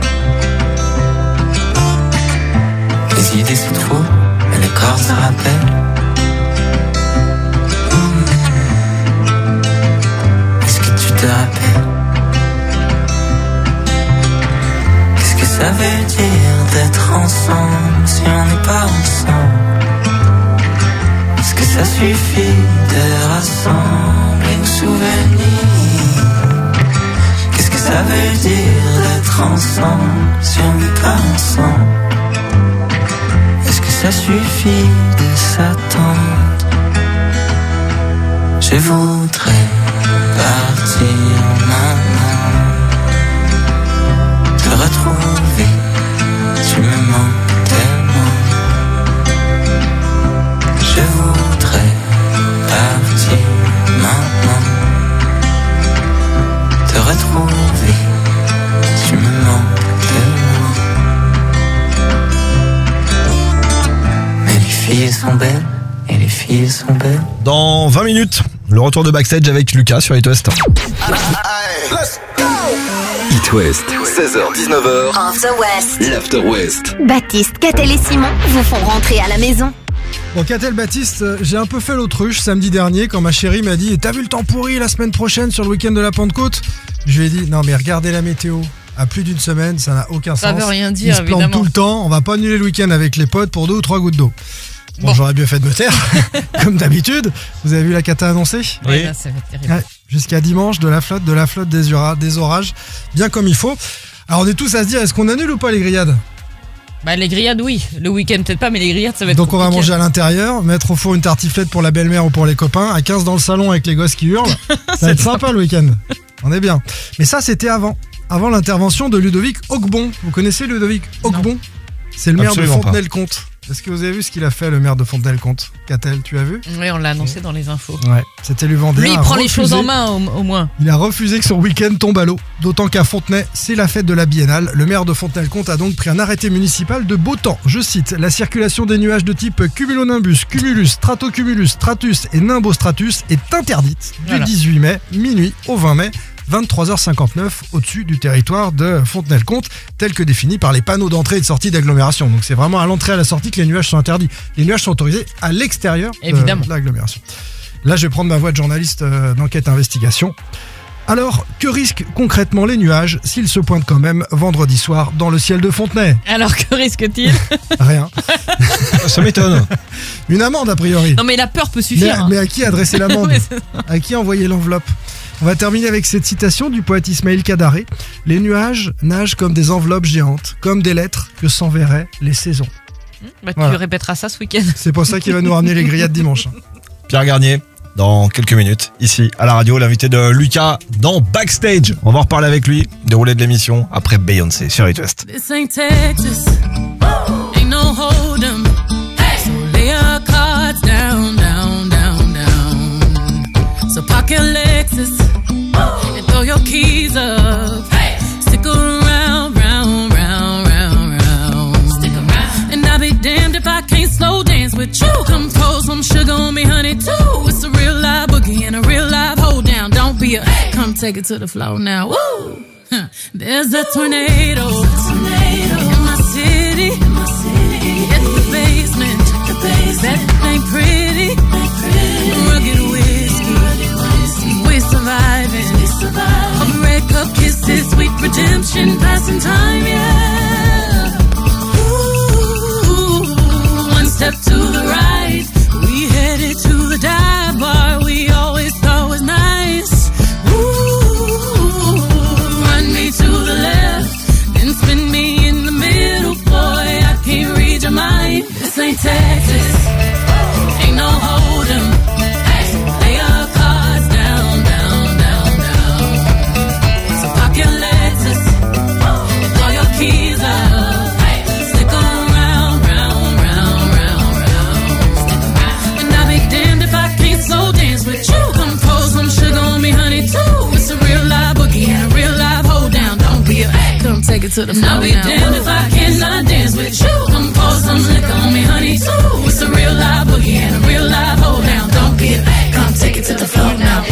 S14: Les idées se trouvent, mais le corps se rappelle. Est-ce que tu te rappelles? Qu'est-ce que ça veut dire d'être ensemble si on n'est pas ensemble? Est-ce que ça suffit de rassembler nos souvenirs? Qu'est-ce que ça veut dire d'être ensemble si on n'est pas ensemble? Est-ce que ça suffit de s'attendre? Je voudrais partir maintenant, te retrouver, tu me manques tellement. Je voudrais partir maintenant, te retrouver, tu me manques tellement. Mais les filles sont belles, et les filles sont belles.
S2: Dans vingt minutes, le retour de Backstage avec Lucas sur Hit West.
S1: Hit West, seize heures dix-neuf heures.
S12: After West.
S1: L'After West.
S12: Baptiste, Catel et Simon vous font rentrer à la maison.
S15: Bon, Catel, Baptiste, euh, j'ai un peu fait l'autruche samedi dernier quand ma chérie m'a dit « T'as vu le temps pourri la semaine prochaine sur le week-end de la Pentecôte ?» Je lui ai dit « Non mais regardez la météo, à plus d'une semaine, ça n'a aucun
S3: Ça
S15: sens.
S3: veut rien dire,
S15: Il se plante
S3: évidemment.
S15: tout le temps, on va pas annuler le week-end avec les potes pour deux ou trois gouttes d'eau. » Bon,
S3: Bon.
S15: j'aurais bien fait de me taire, comme d'habitude. Vous avez vu la cata annoncée?
S3: Oui. Là, ça va être terrible.
S15: Ouais, jusqu'à dimanche, de la flotte, de la flotte, des, ura- des orages, bien comme il faut. Alors on est tous à se dire, est-ce qu'on annule ou pas les grillades?
S3: Bah, les grillades, oui. Le week-end, peut-être pas, mais les grillades, ça va être
S15: Donc on va
S3: compliqué.
S15: manger à l'intérieur, mettre au four une tartiflette pour la belle-mère ou pour les copains, à quinze dans le salon avec les gosses qui hurlent. Ça va être sympa le week-end. On est bien. Mais ça, c'était avant. Avant l'intervention de Ludovic Ocbon. Vous connaissez Ludovic Ocbon? C'est le maire
S2: Absolument
S15: de Fontenay-le-Comte. Est-ce que vous avez vu ce qu'il a fait, le maire de Fontenay-le-Comte? Catel, tu as vu?
S3: Oui, on l'a annoncé dans les infos.
S15: Ouais, c'était lui Vendéen.
S3: Lui, il
S15: a
S3: prend les
S15: refusé-
S3: choses en main, au, au moins.
S15: Il a refusé que son week-end tombe à l'eau, d'autant qu'à Fontenay, c'est la fête de la Biennale. Le maire de Fontenay-le-Comte a donc pris un arrêté municipal de beau temps. Je cite, la circulation des nuages de type cumulonimbus, cumulus, stratocumulus, stratus et nimbostratus est interdite du
S3: Voilà.
S15: dix-huit mai, minuit au vingt mai. vingt-trois heures cinquante-neuf au-dessus du territoire de Fontenay-le-Comte, tel que défini par les panneaux d'entrée et de sortie d'agglomération. Donc c'est vraiment à l'entrée et à la sortie que les nuages sont interdits. Les nuages sont autorisés à l'extérieur de
S3: Évidemment.
S15: l'agglomération. Là, je vais prendre ma voix de journaliste euh, d'enquête investigation. Alors, que risquent concrètement les nuages s'ils se pointent quand même vendredi soir dans le ciel de Fontenay?
S3: Alors, que risque-t-il?
S15: Rien.
S2: Ça m'étonne.
S15: Une amende, a priori.
S3: Non, mais la peur peut
S15: Mais,
S3: suffire. hein.
S15: mais à qui adresser l'amende?
S3: Ouais, c'est ça.
S15: À qui envoyer l'enveloppe? On va terminer avec cette citation du poète Ismaël Kadaré. Les nuages nagent comme des enveloppes géantes, comme des lettres que s'enverraient les saisons.
S3: Bah, tu
S15: Voilà.
S3: répéteras ça ce week-end.
S15: C'est pour ça qu'il va nous ramener les grillades dimanche.
S2: Pierre Garnier, dans quelques minutes, ici à la radio, l'invité de Lucas dans Backstage. On va en reparler avec lui, déroulé de l'émission après Beyoncé sur Hit West.
S9: This ain't Texas. Ain't no hold 'em. So lay your cards down, down,
S5: keys up. Hey. Stick around, round, round, round, round. Stick around. And I'll be damned if I can't slow dance with you. Come pour some sugar on me, honey, too. It's a real live boogie and a real live hold down. Don't be a, hey. Come take it to the floor now. Woo! Huh. There's a tornado, tornado in my city. In my city. In the basement, the basement. That ain't pretty. Ain't pretty. Rugged whiskey, rugged whiskey. We surviving. We surviving. Of red cup kisses, sweet redemption, passing time, yeah. Ooh, one step to the right, we headed to the dive bar we always thought was nice. To the left, then spin me in the middle, boy, I can't read your mind. This ain't Texas, ain't no hold'em. Hey, lay your cards down, down, down, down. So park your Lexus, throw your keys up. Hey, stick around, round, round, round, round. Stick around. And I'll be damned if I can't slow dance with you. Come pour some sugar on me, honey, too. It's a real live boogie and a real live hold down. Don't be a come take it to the floor. I'll be now. Damned if I cannot dance with you. Come pour some liquor on me, honey, too. It's a real live boogie and a real live hold down. Don't be a come take it to the floor now.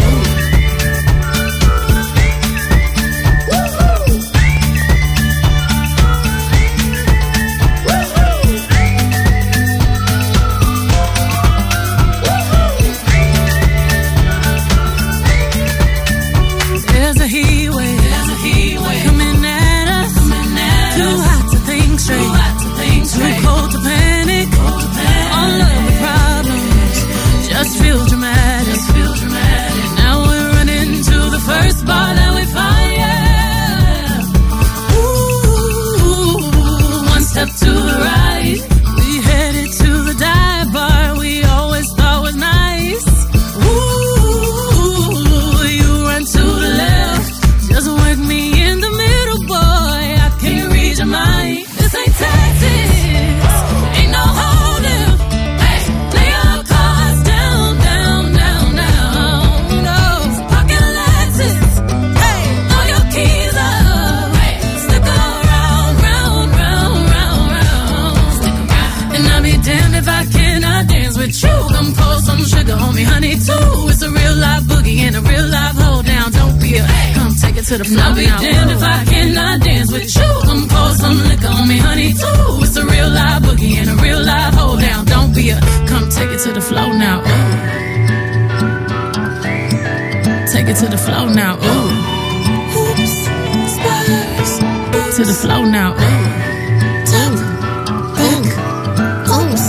S5: There's a heat wave. There's a heat wave coming at us. Coming at Too us. hot to think straight. Too hot to think straight. Too cold to panic. Cold to panic. All of the problems just feel dramatic. Just feel dramatic. Now we're running to the first bar that we find. Yeah. Ooh, one step to the right. We headed to the dive bar we always thought was nice. Ooh, you run to the left. Just work me in the middle, boy. I can't read your mind. This ain't Texas, ain't no hold'em. Hey, lay your cards down, down, down, down. No, pocket Lexus. Hey, throw your keys up. Hey, stick around, round, round, round, round. Stick around. And I'll be damned if I cannot dance with you. Come pour some sugar on me, honey, too. It's a real live boogie and a real live hold down. Don't be a come take it to the floor. I'll be damned if I cannot dance with you. Come pour some liquor on me, honey, too. It's a real live boogie and a real live hold down. Don't be a come take it to the floor now. Ooh. Take it to the floor now. Ooh. Oops, spurs. To the floor now. Ooh. Tap, back, oops.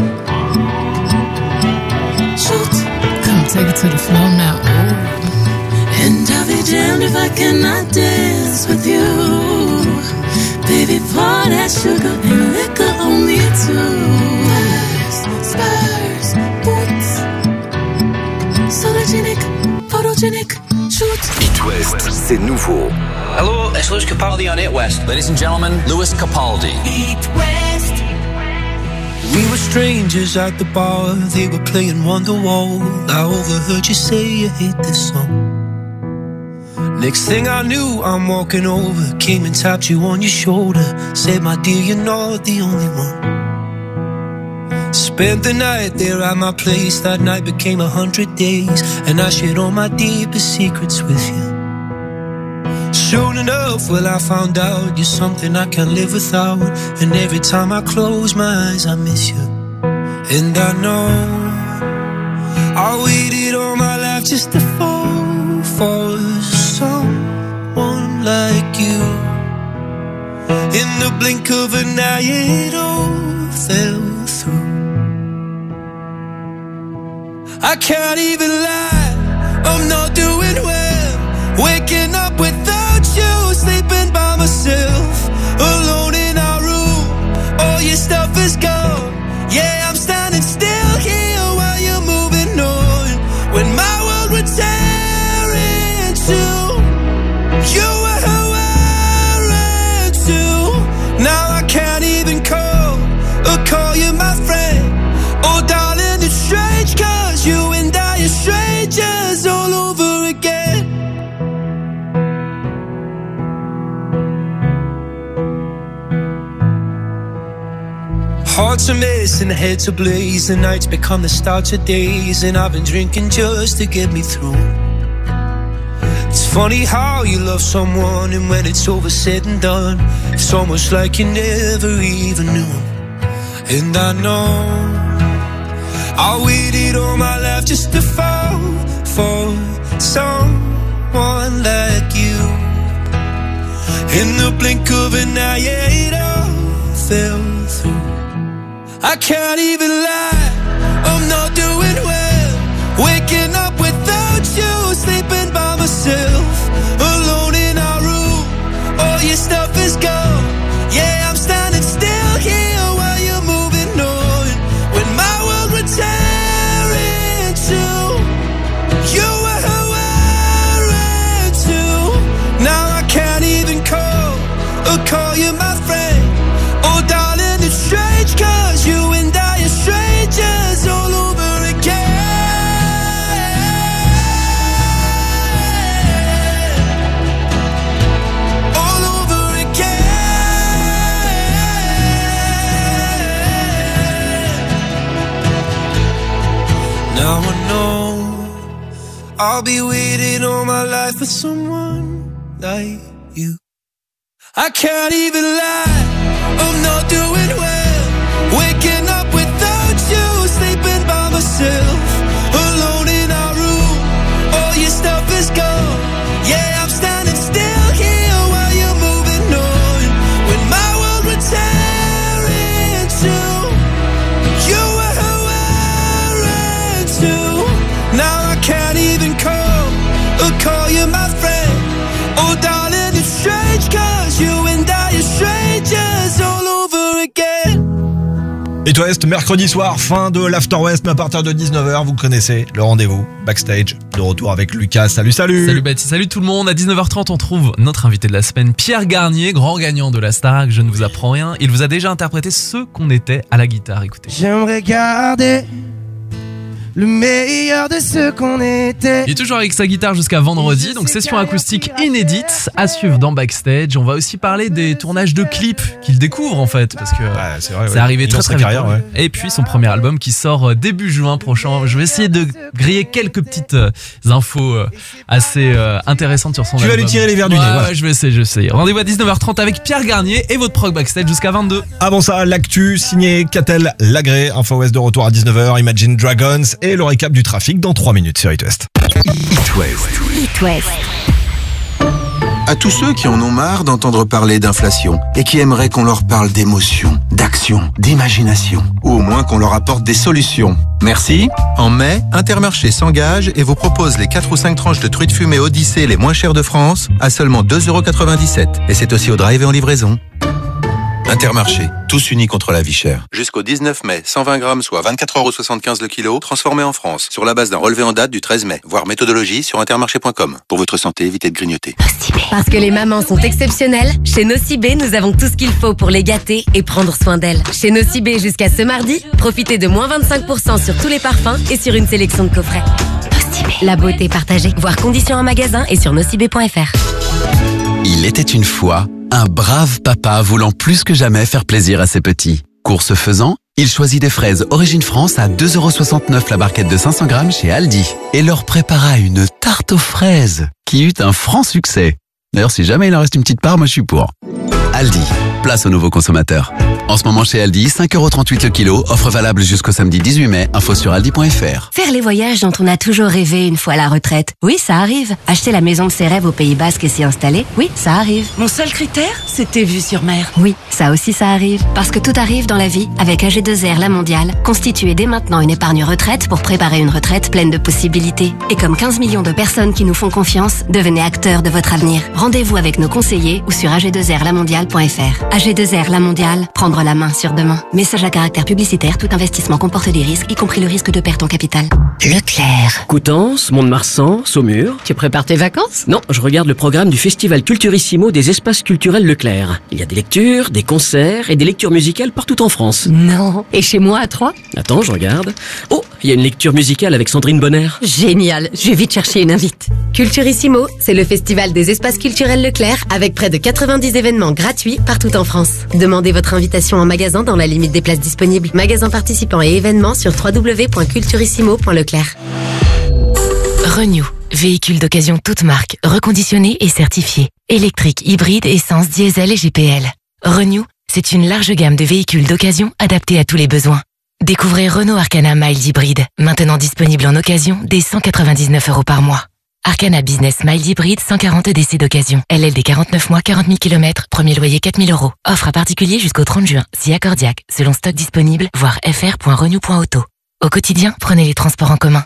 S5: Shoot. Come take it to the floor now. Ooh. And I'll be damned if I cannot dance with you. Baby, pour that sugar and liquor on me too. Spurs, spurs, boots. Sologenic, photogenic, shoot.
S1: It West, c'est nouveau.
S11: Hello, it's Lewis Capaldi on It West. Ladies and gentlemen, Lewis Capaldi.
S6: It West.
S7: We were strangers at the bar, they were playing Wonderwall. I overheard you say you hate this song. Next thing I knew, I'm walking over, came and tapped you on your shoulder, said, my dear, you're not the only one. Spent the night there at my place, that night became a hundred days, and I shared all my deepest secrets with you. Soon enough, well, I found out you're something I can't live without, and every time I close my eyes, I miss you. And I know I waited all my life just to fall for someone like you. In the blink of an eye, it all fell through. I can't even lie, I'm not doing well. Waking up without you, sleeping by myself, alone in our room. All your stuff is gone. Yeah, I'm standing still here while you're moving on. When my world would tear into, you were wearing too. Now I can't even call or call you my friend. Oh darling, it's strange, cause you and I are strangers all over again.
S16: Hearts are missing, heads ablaze. The nights become the start of days, and I've been drinking just to get me through. It's funny how you love someone, and when it's over said and done, it's almost like you never even knew. And I know I waited all my life just to fall for someone like you. In the blink of an eye, yeah, it all fell through. I can't even lie, I'm not doing well. Waking up without you, sleeping by myself, alone in our room. All your stuff is gone. Yeah, I'm standing still here while you're moving on. When my world would tear in two, you were wearing two. Now I can't even call or call you my friend. Oh darling, it's strange, cause you and I are strangers all over again. All over again. Now I know I'll be waiting all my life for someone like you. I can't even lie, I'm not doing well. Waking up without you, sleeping by myself, alone in our room. All your stuff is gone. Yeah, I'm standing still here while you're moving on. When my world would tear in two, you were wearing two. Now I can't even call or call you my friend. Oh darling, it's strange, cause you and I are strangers all over again.
S2: It West, mercredi soir, fin de l'After West, mais à partir de dix-neuf heures, vous connaissez le rendez-vous. Backstage, de retour avec Lucas. Salut, salut.
S17: Salut Baptiste, salut tout le monde. À dix-neuf heures trente, on trouve notre invité de la semaine, Pierre Garnier, grand gagnant de la Starac. Je ne vous apprends rien. Il vous a déjà interprété ce qu'on était à la guitare. Écoutez.
S6: J'aimerais garder le meilleur de ce qu'on était.
S17: Il est toujours avec sa guitare jusqu'à vendredi, donc session acoustique inédite à suivre dans Backstage. On va aussi parler des tournages de clips qu'il découvre en fait, parce que
S2: ouais, c'est, vrai,
S17: c'est
S2: ouais.
S17: arrivé
S2: Il
S17: très
S2: lance
S17: très
S2: sa
S17: vite.
S2: carrière, ouais.
S17: Et puis son premier album qui sort début juin prochain. Je vais essayer de griller quelques petites infos assez intéressantes sur son
S2: tu
S17: album.
S2: Tu vas lui tirer les verres du
S17: ouais,
S2: nez. Voilà.
S17: Ouais, je vais essayer, je vais essayer. Rendez-vous à dix-neuf heures trente avec Pierre Garnier et votre prog Backstage jusqu'à vingt-deux.
S2: Avant ça, l'actu signé Catel Lagré. Info West de retour à dix-neuf heures. Imagine Dragons et le récap du trafic dans trois minutes sur It West.
S1: It West.
S22: It West.
S19: À tous ceux qui en ont marre d'entendre parler d'inflation et qui aimeraient qu'on leur parle d'émotion, d'action, d'imagination, ou au moins qu'on leur apporte des solutions. Merci. En mai, Intermarché s'engage et vous propose les quatre ou cinq tranches de truites fumées Odyssée les moins chères de France à seulement deux euros quatre-vingt-dix-sept. Et c'est aussi au drive et en livraison. Intermarché, tous unis contre la vie chère. Jusqu'au dix-neuf mai, cent vingt grammes, soit vingt-quatre euros soixante-quinze le kilo, transformé en France, sur la base d'un relevé en date du treize mai. Voir méthodologie sur intermarché point com. Pour votre santé, évitez de grignoter.
S13: Parce que les mamans sont exceptionnelles, chez Nocibé, nous avons tout ce qu'il faut pour les gâter et prendre soin d'elles. Chez Nocibé, jusqu'à ce mardi, profitez de moins vingt-cinq pour cent sur tous les parfums et sur une sélection de coffrets. Nocibé. La beauté partagée. Voir conditions en magasin et sur nocibé point f r.
S20: Il était une fois un brave papa voulant plus que jamais faire plaisir à ses petits. Course faisant, il choisit des fraises Origine France à deux euros soixante-neuf la barquette de cinq cents grammes chez Aldi et leur prépara une tarte aux fraises qui eut un franc succès. D'ailleurs, si jamais il en reste une petite part, moi je suis pour. Aldi, place aux nouveaux consommateurs. En ce moment chez Aldi, cinq euros trente-huit le kilo, offre valable jusqu'au samedi dix-huit mai, info sur aldi point f r.
S22: Faire les voyages dont on a toujours rêvé une fois à la retraite. Oui, ça arrive. Acheter la maison de ses rêves au Pays Basque et s'y installer. Oui, ça arrive.
S25: Mon seul critère, c'était vue sur mer.
S22: Oui, ça aussi ça arrive. Parce que tout arrive dans la vie avec A G deux R La Mondiale. Constituez dès maintenant une épargne retraite pour préparer une retraite pleine de possibilités. Et comme quinze millions de personnes qui nous font confiance, devenez acteurs de votre avenir. Rendez-vous avec nos conseillers ou sur a g deux r la mondiale point f r. A G deux R La Mondiale, prendre la main sur demain. Message à caractère publicitaire, tout investissement comporte des risques, y compris le risque de perte en capital. Leclerc.
S26: Coutances, Mont-de-Marsan, Saumur.
S25: Tu prépares tes vacances?
S26: Non, je regarde le programme du Festival Culturissimo des espaces culturels Leclerc. Il y a des lectures, des concerts et des lectures musicales partout en France.
S25: Non. Et chez moi à Troyes?
S26: Attends, je regarde. Oh, il y a une lecture musicale avec Sandrine Bonner.
S25: Génial, je vais vite chercher une invite.
S13: Culturissimo, c'est le festival des espaces culturels Leclerc avec près de quatre-vingt-dix événements gratuits partout en France. Demandez votre invitation en magasin dans la limite des places disponibles. Magasins participants et événements sur w w w point culturissimo point leclerc.
S4: Renew, véhicule d'occasion toute marque, reconditionné et certifié. Électrique, hybride, essence, diesel et G P L. Renew, c'est une large gamme de véhicules d'occasion adaptés à tous les besoins. Découvrez Renault Arcana Mild Hybride, maintenant disponible en occasion dès cent quatre-vingt-dix-neuf euros par mois. Arcana Business Mild Hybride, cent quarante D C d'occasion. L L D quarante-neuf mois, quarante mille kilomètres, premier loyer quatre mille euros. Offre à particulier jusqu'au trente juin, si accordiaque, selon stock disponible, voir f r point renew point auto. Au quotidien, prenez les transports en commun.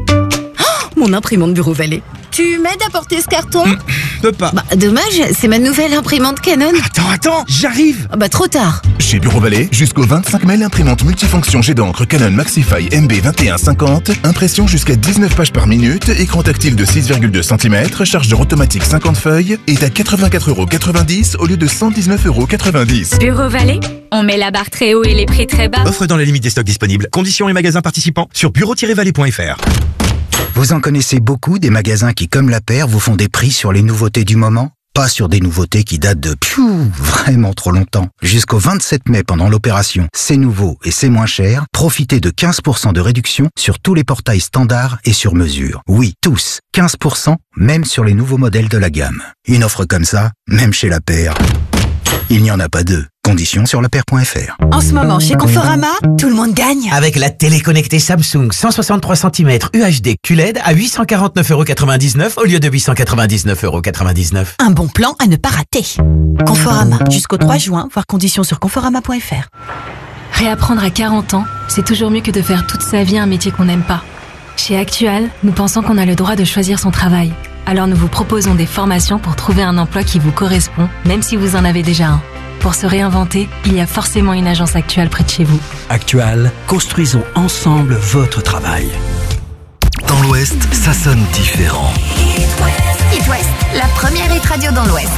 S25: Mon imprimante Bureau Vallée. Tu m'aides à porter ce carton?
S8: Mmh, peux pas.
S25: Bah, dommage, c'est ma nouvelle imprimante Canon.
S8: Attends, attends, j'arrive.
S25: Bah, trop tard.
S18: Chez Bureau Vallée, jusqu'au vingt-cinq mai, l'imprimante multifonction jet d'encre Canon Maxify M B vingt et un cinquante, impression jusqu'à dix-neuf pages par minute, écran tactile de six virgule deux centimètres, chargeur automatique cinquante feuilles, est à quatre-vingt-quatre euros quatre-vingt-dix au lieu de cent dix-neuf euros quatre-vingt-dix.
S21: Bureau Vallée, on met la barre très haut et les prix très bas.
S8: Offre dans la limite des stocks disponibles. Conditions et magasins participants sur bureau tiret vallée point f r.
S23: Vous en connaissez beaucoup des magasins qui, comme la paire, vous font des prix sur les nouveautés du moment? Pas sur des nouveautés qui datent de piou, vraiment trop longtemps. Jusqu'au vingt-sept mai, pendant l'opération C'est nouveau et c'est moins cher, profitez de quinze pour cent de réduction sur tous les portails standards et sur mesure. Oui, tous. quinze pour cent, même sur les nouveaux modèles de la gamme. Une offre comme ça, même chez la paire, il n'y en a pas deux. Conditions sur la paire point f r.
S25: En ce moment, chez Conforama, tout le monde gagne.
S8: Avec la télé connectée Samsung cent soixante-trois centimètres U H D Q L E D à huit cent quarante-neuf euros quatre-vingt-dix-neuf au lieu de huit cent quatre-vingt-dix-neuf euros quatre-vingt-dix-neuf.
S25: Un bon plan à ne pas rater. Conforama, jusqu'au trois juin, voir conditions sur conforama point f r.
S21: Réapprendre à quarante ans, c'est toujours mieux que de faire toute sa vie un métier qu'on n'aime pas. Chez Actual, nous pensons qu'on a le droit de choisir son travail. Alors nous vous proposons des formations pour trouver un emploi qui vous correspond, même si vous en avez déjà un. Pour se réinventer, il y a forcément une agence Actual près de chez vous.
S24: Actual, construisons ensemble votre travail.
S1: Dans l'Ouest, ça sonne différent.
S12: It West, la première hit radio dans l'Ouest.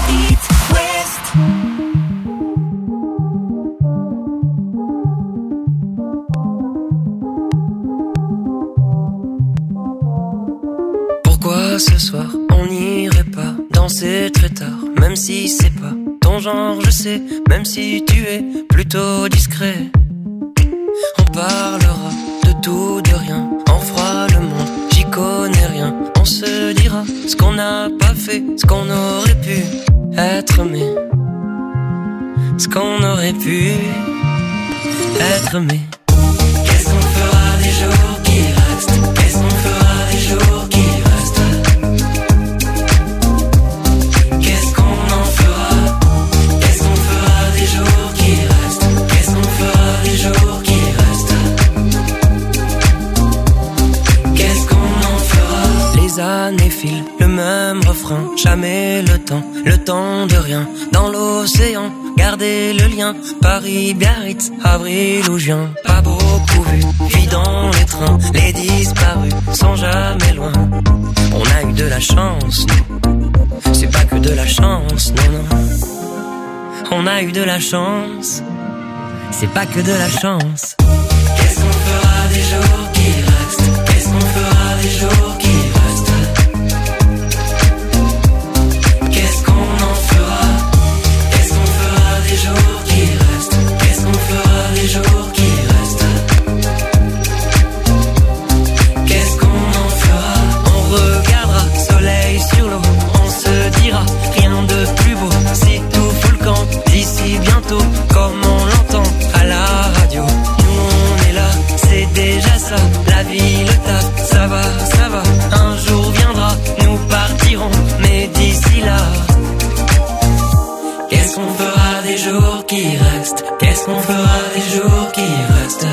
S27: Pourquoi ce soir on n'irait pas danser très tard, même si c'est pas ton genre, je sais, même si tu es plutôt discret. On parlera de tout, de rien, on fera le monde, j'y connais rien. On se dira ce qu'on n'a pas fait, ce qu'on aurait pu être, mais ce qu'on aurait pu être, mais qu'est-ce qu'on fera des jours qui restent? Qu'est-ce qu'on fera des jours qui restent? Qu'est-ce qu'on en fera? Qu'est-ce qu'on fera des jours qui restent? Qu'est-ce qu'on fera des jours qui restent? Qu'est-ce qu'on en fera? Les années filent, le même refrain, jamais le temps, le temps de rien. Dans l'océan, gardez le lien, Paris, Biarritz, avril ou juin. Pas beaucoup vu, puis dans les trains, les disparus sont jamais loin. On a eu de la chance, nous. C'est pas que de la chance, non, non. On a eu de la chance, c'est pas que de la chance. Qu'est-ce qu'on fera des jours qui restent? Qu'est-ce qu'on fera des jours qui restent? Qu'est-ce qu'on en fera? Qu'est-ce qu'on fera des jours qui restent? Qu'est-ce qu'on fera des jours qui restent? Qu'est-ce qu'on en fera? On regardera soleil sur l'eau, on se dira rien de plus beau. Si tout fout le camp d'ici bientôt, comme on l'entend à la radio. Nous on est là, c'est déjà ça. La vie, le taf, ça va, ça va. Un jour viendra, nous partirons, mais d'ici là, qu'est-ce qu'on fera des jours qui restent? Qu'est-ce qu'on fera des jours qui restent?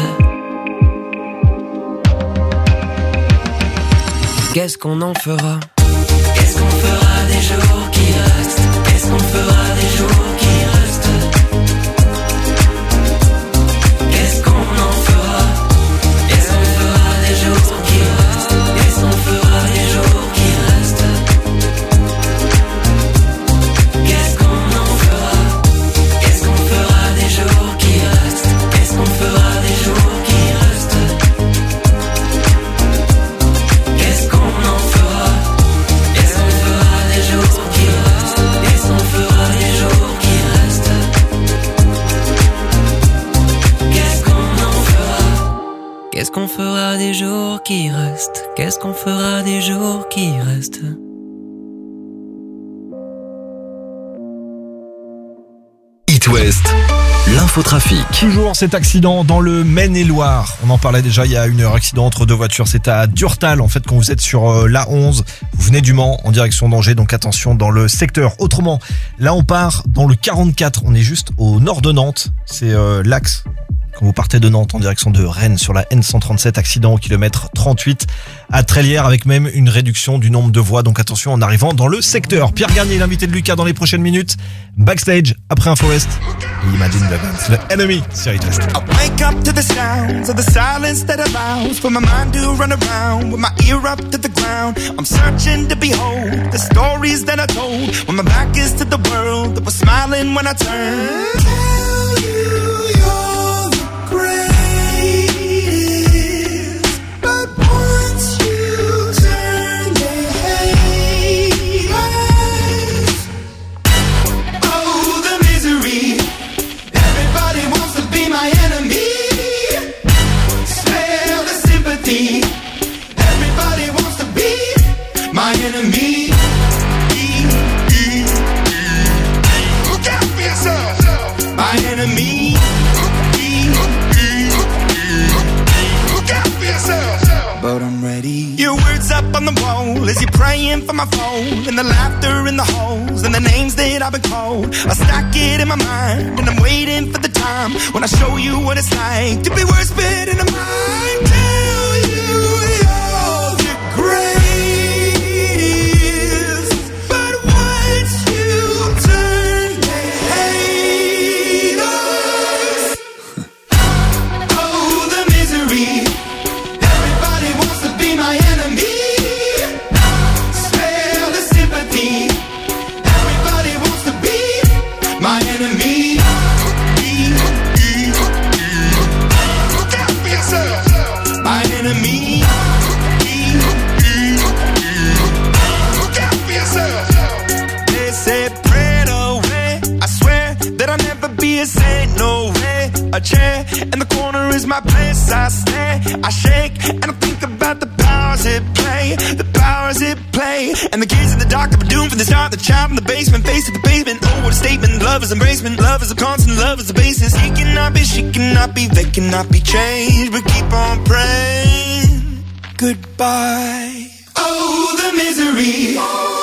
S27: Qu'est-ce qu'on en fera? Qu'est-ce qu'on fera des jours qui restent? Qu'est-ce qu'on fera des jours qui restent? Qu'est-ce qu'on en fera? Qu'est-ce qu'on fera des jours qui restent? Qu'est-ce qu'on fera des jours qui restent? Qu'est-ce qu'on en fera? Qu'est-ce qu'on fera des jours qui restent? Qu'est-ce qu'on fera des jours qui restent? fera des jours qui restent? Qu'est-ce qu'on fera des jours qui restent?
S1: It West, l'infotrafic.
S2: Toujours cet accident dans le Maine-et-Loire. On en parlait déjà il y a une heure. Accident entre deux voitures. C'est à Durtal. En fait, quand vous êtes sur euh, l'A onze, vous venez du Mans en direction d'Angers. Donc attention dans le secteur. Autrement, là on part dans le quarante-quatre. On est juste au nord de Nantes. C'est euh, l'axe. Quand vous partez de Nantes en direction de Rennes sur la N cent trente-sept, accident au kilomètre trente-huit à Trélières avec même une réduction du nombre de voies. Donc attention en arrivant dans le secteur. Pierre Garnier, l'invité de Lucas dans les prochaines minutes. Backstage après Info West. Imagine Dragons, le Enemy sur It West.
S6: I wake up to the sounds of the silence that allows for my mind to run around with my ear up to the ground. I'm searching to behold the stories that I told when my back is to the world that was smiling when I turned. Tell you you're the greatest, but once you turn they hate us. Oh, the misery. Everybody wants to be my enemy. Spare the sympathy. Everybody wants to be my enemy. Look out for yourself. My enemy. Look out for yourself. But I'm ready. Your words up on the wall as you're praying for my phone, and the laughter in the holes and the names that I've been called. I stack it in my mind and I'm waiting for the time when I show you what it's like to be worse fit in a mind. Tell you you're the greatest, but once you turn they hate us. Oh, the misery. Everybody wants to be my enemy. Spare the sympathy. Everybody wants to be my enemy. Look out for yourself. My enemy. Look out for yourself. They say pray away. I swear that I'll never be a saint. No way. A chair in the corner is my place. I stay, I shake, and I think about the powers at play. The powers at play. And the kids in the dark that were doomed from the start. The child in the basement, face to the pavement. Oh, what a statement. Love is embracement. Love is a constant. Love is the basis. He cannot be, she cannot be, they cannot be changed. But keep on praying. Goodbye. Oh, the misery.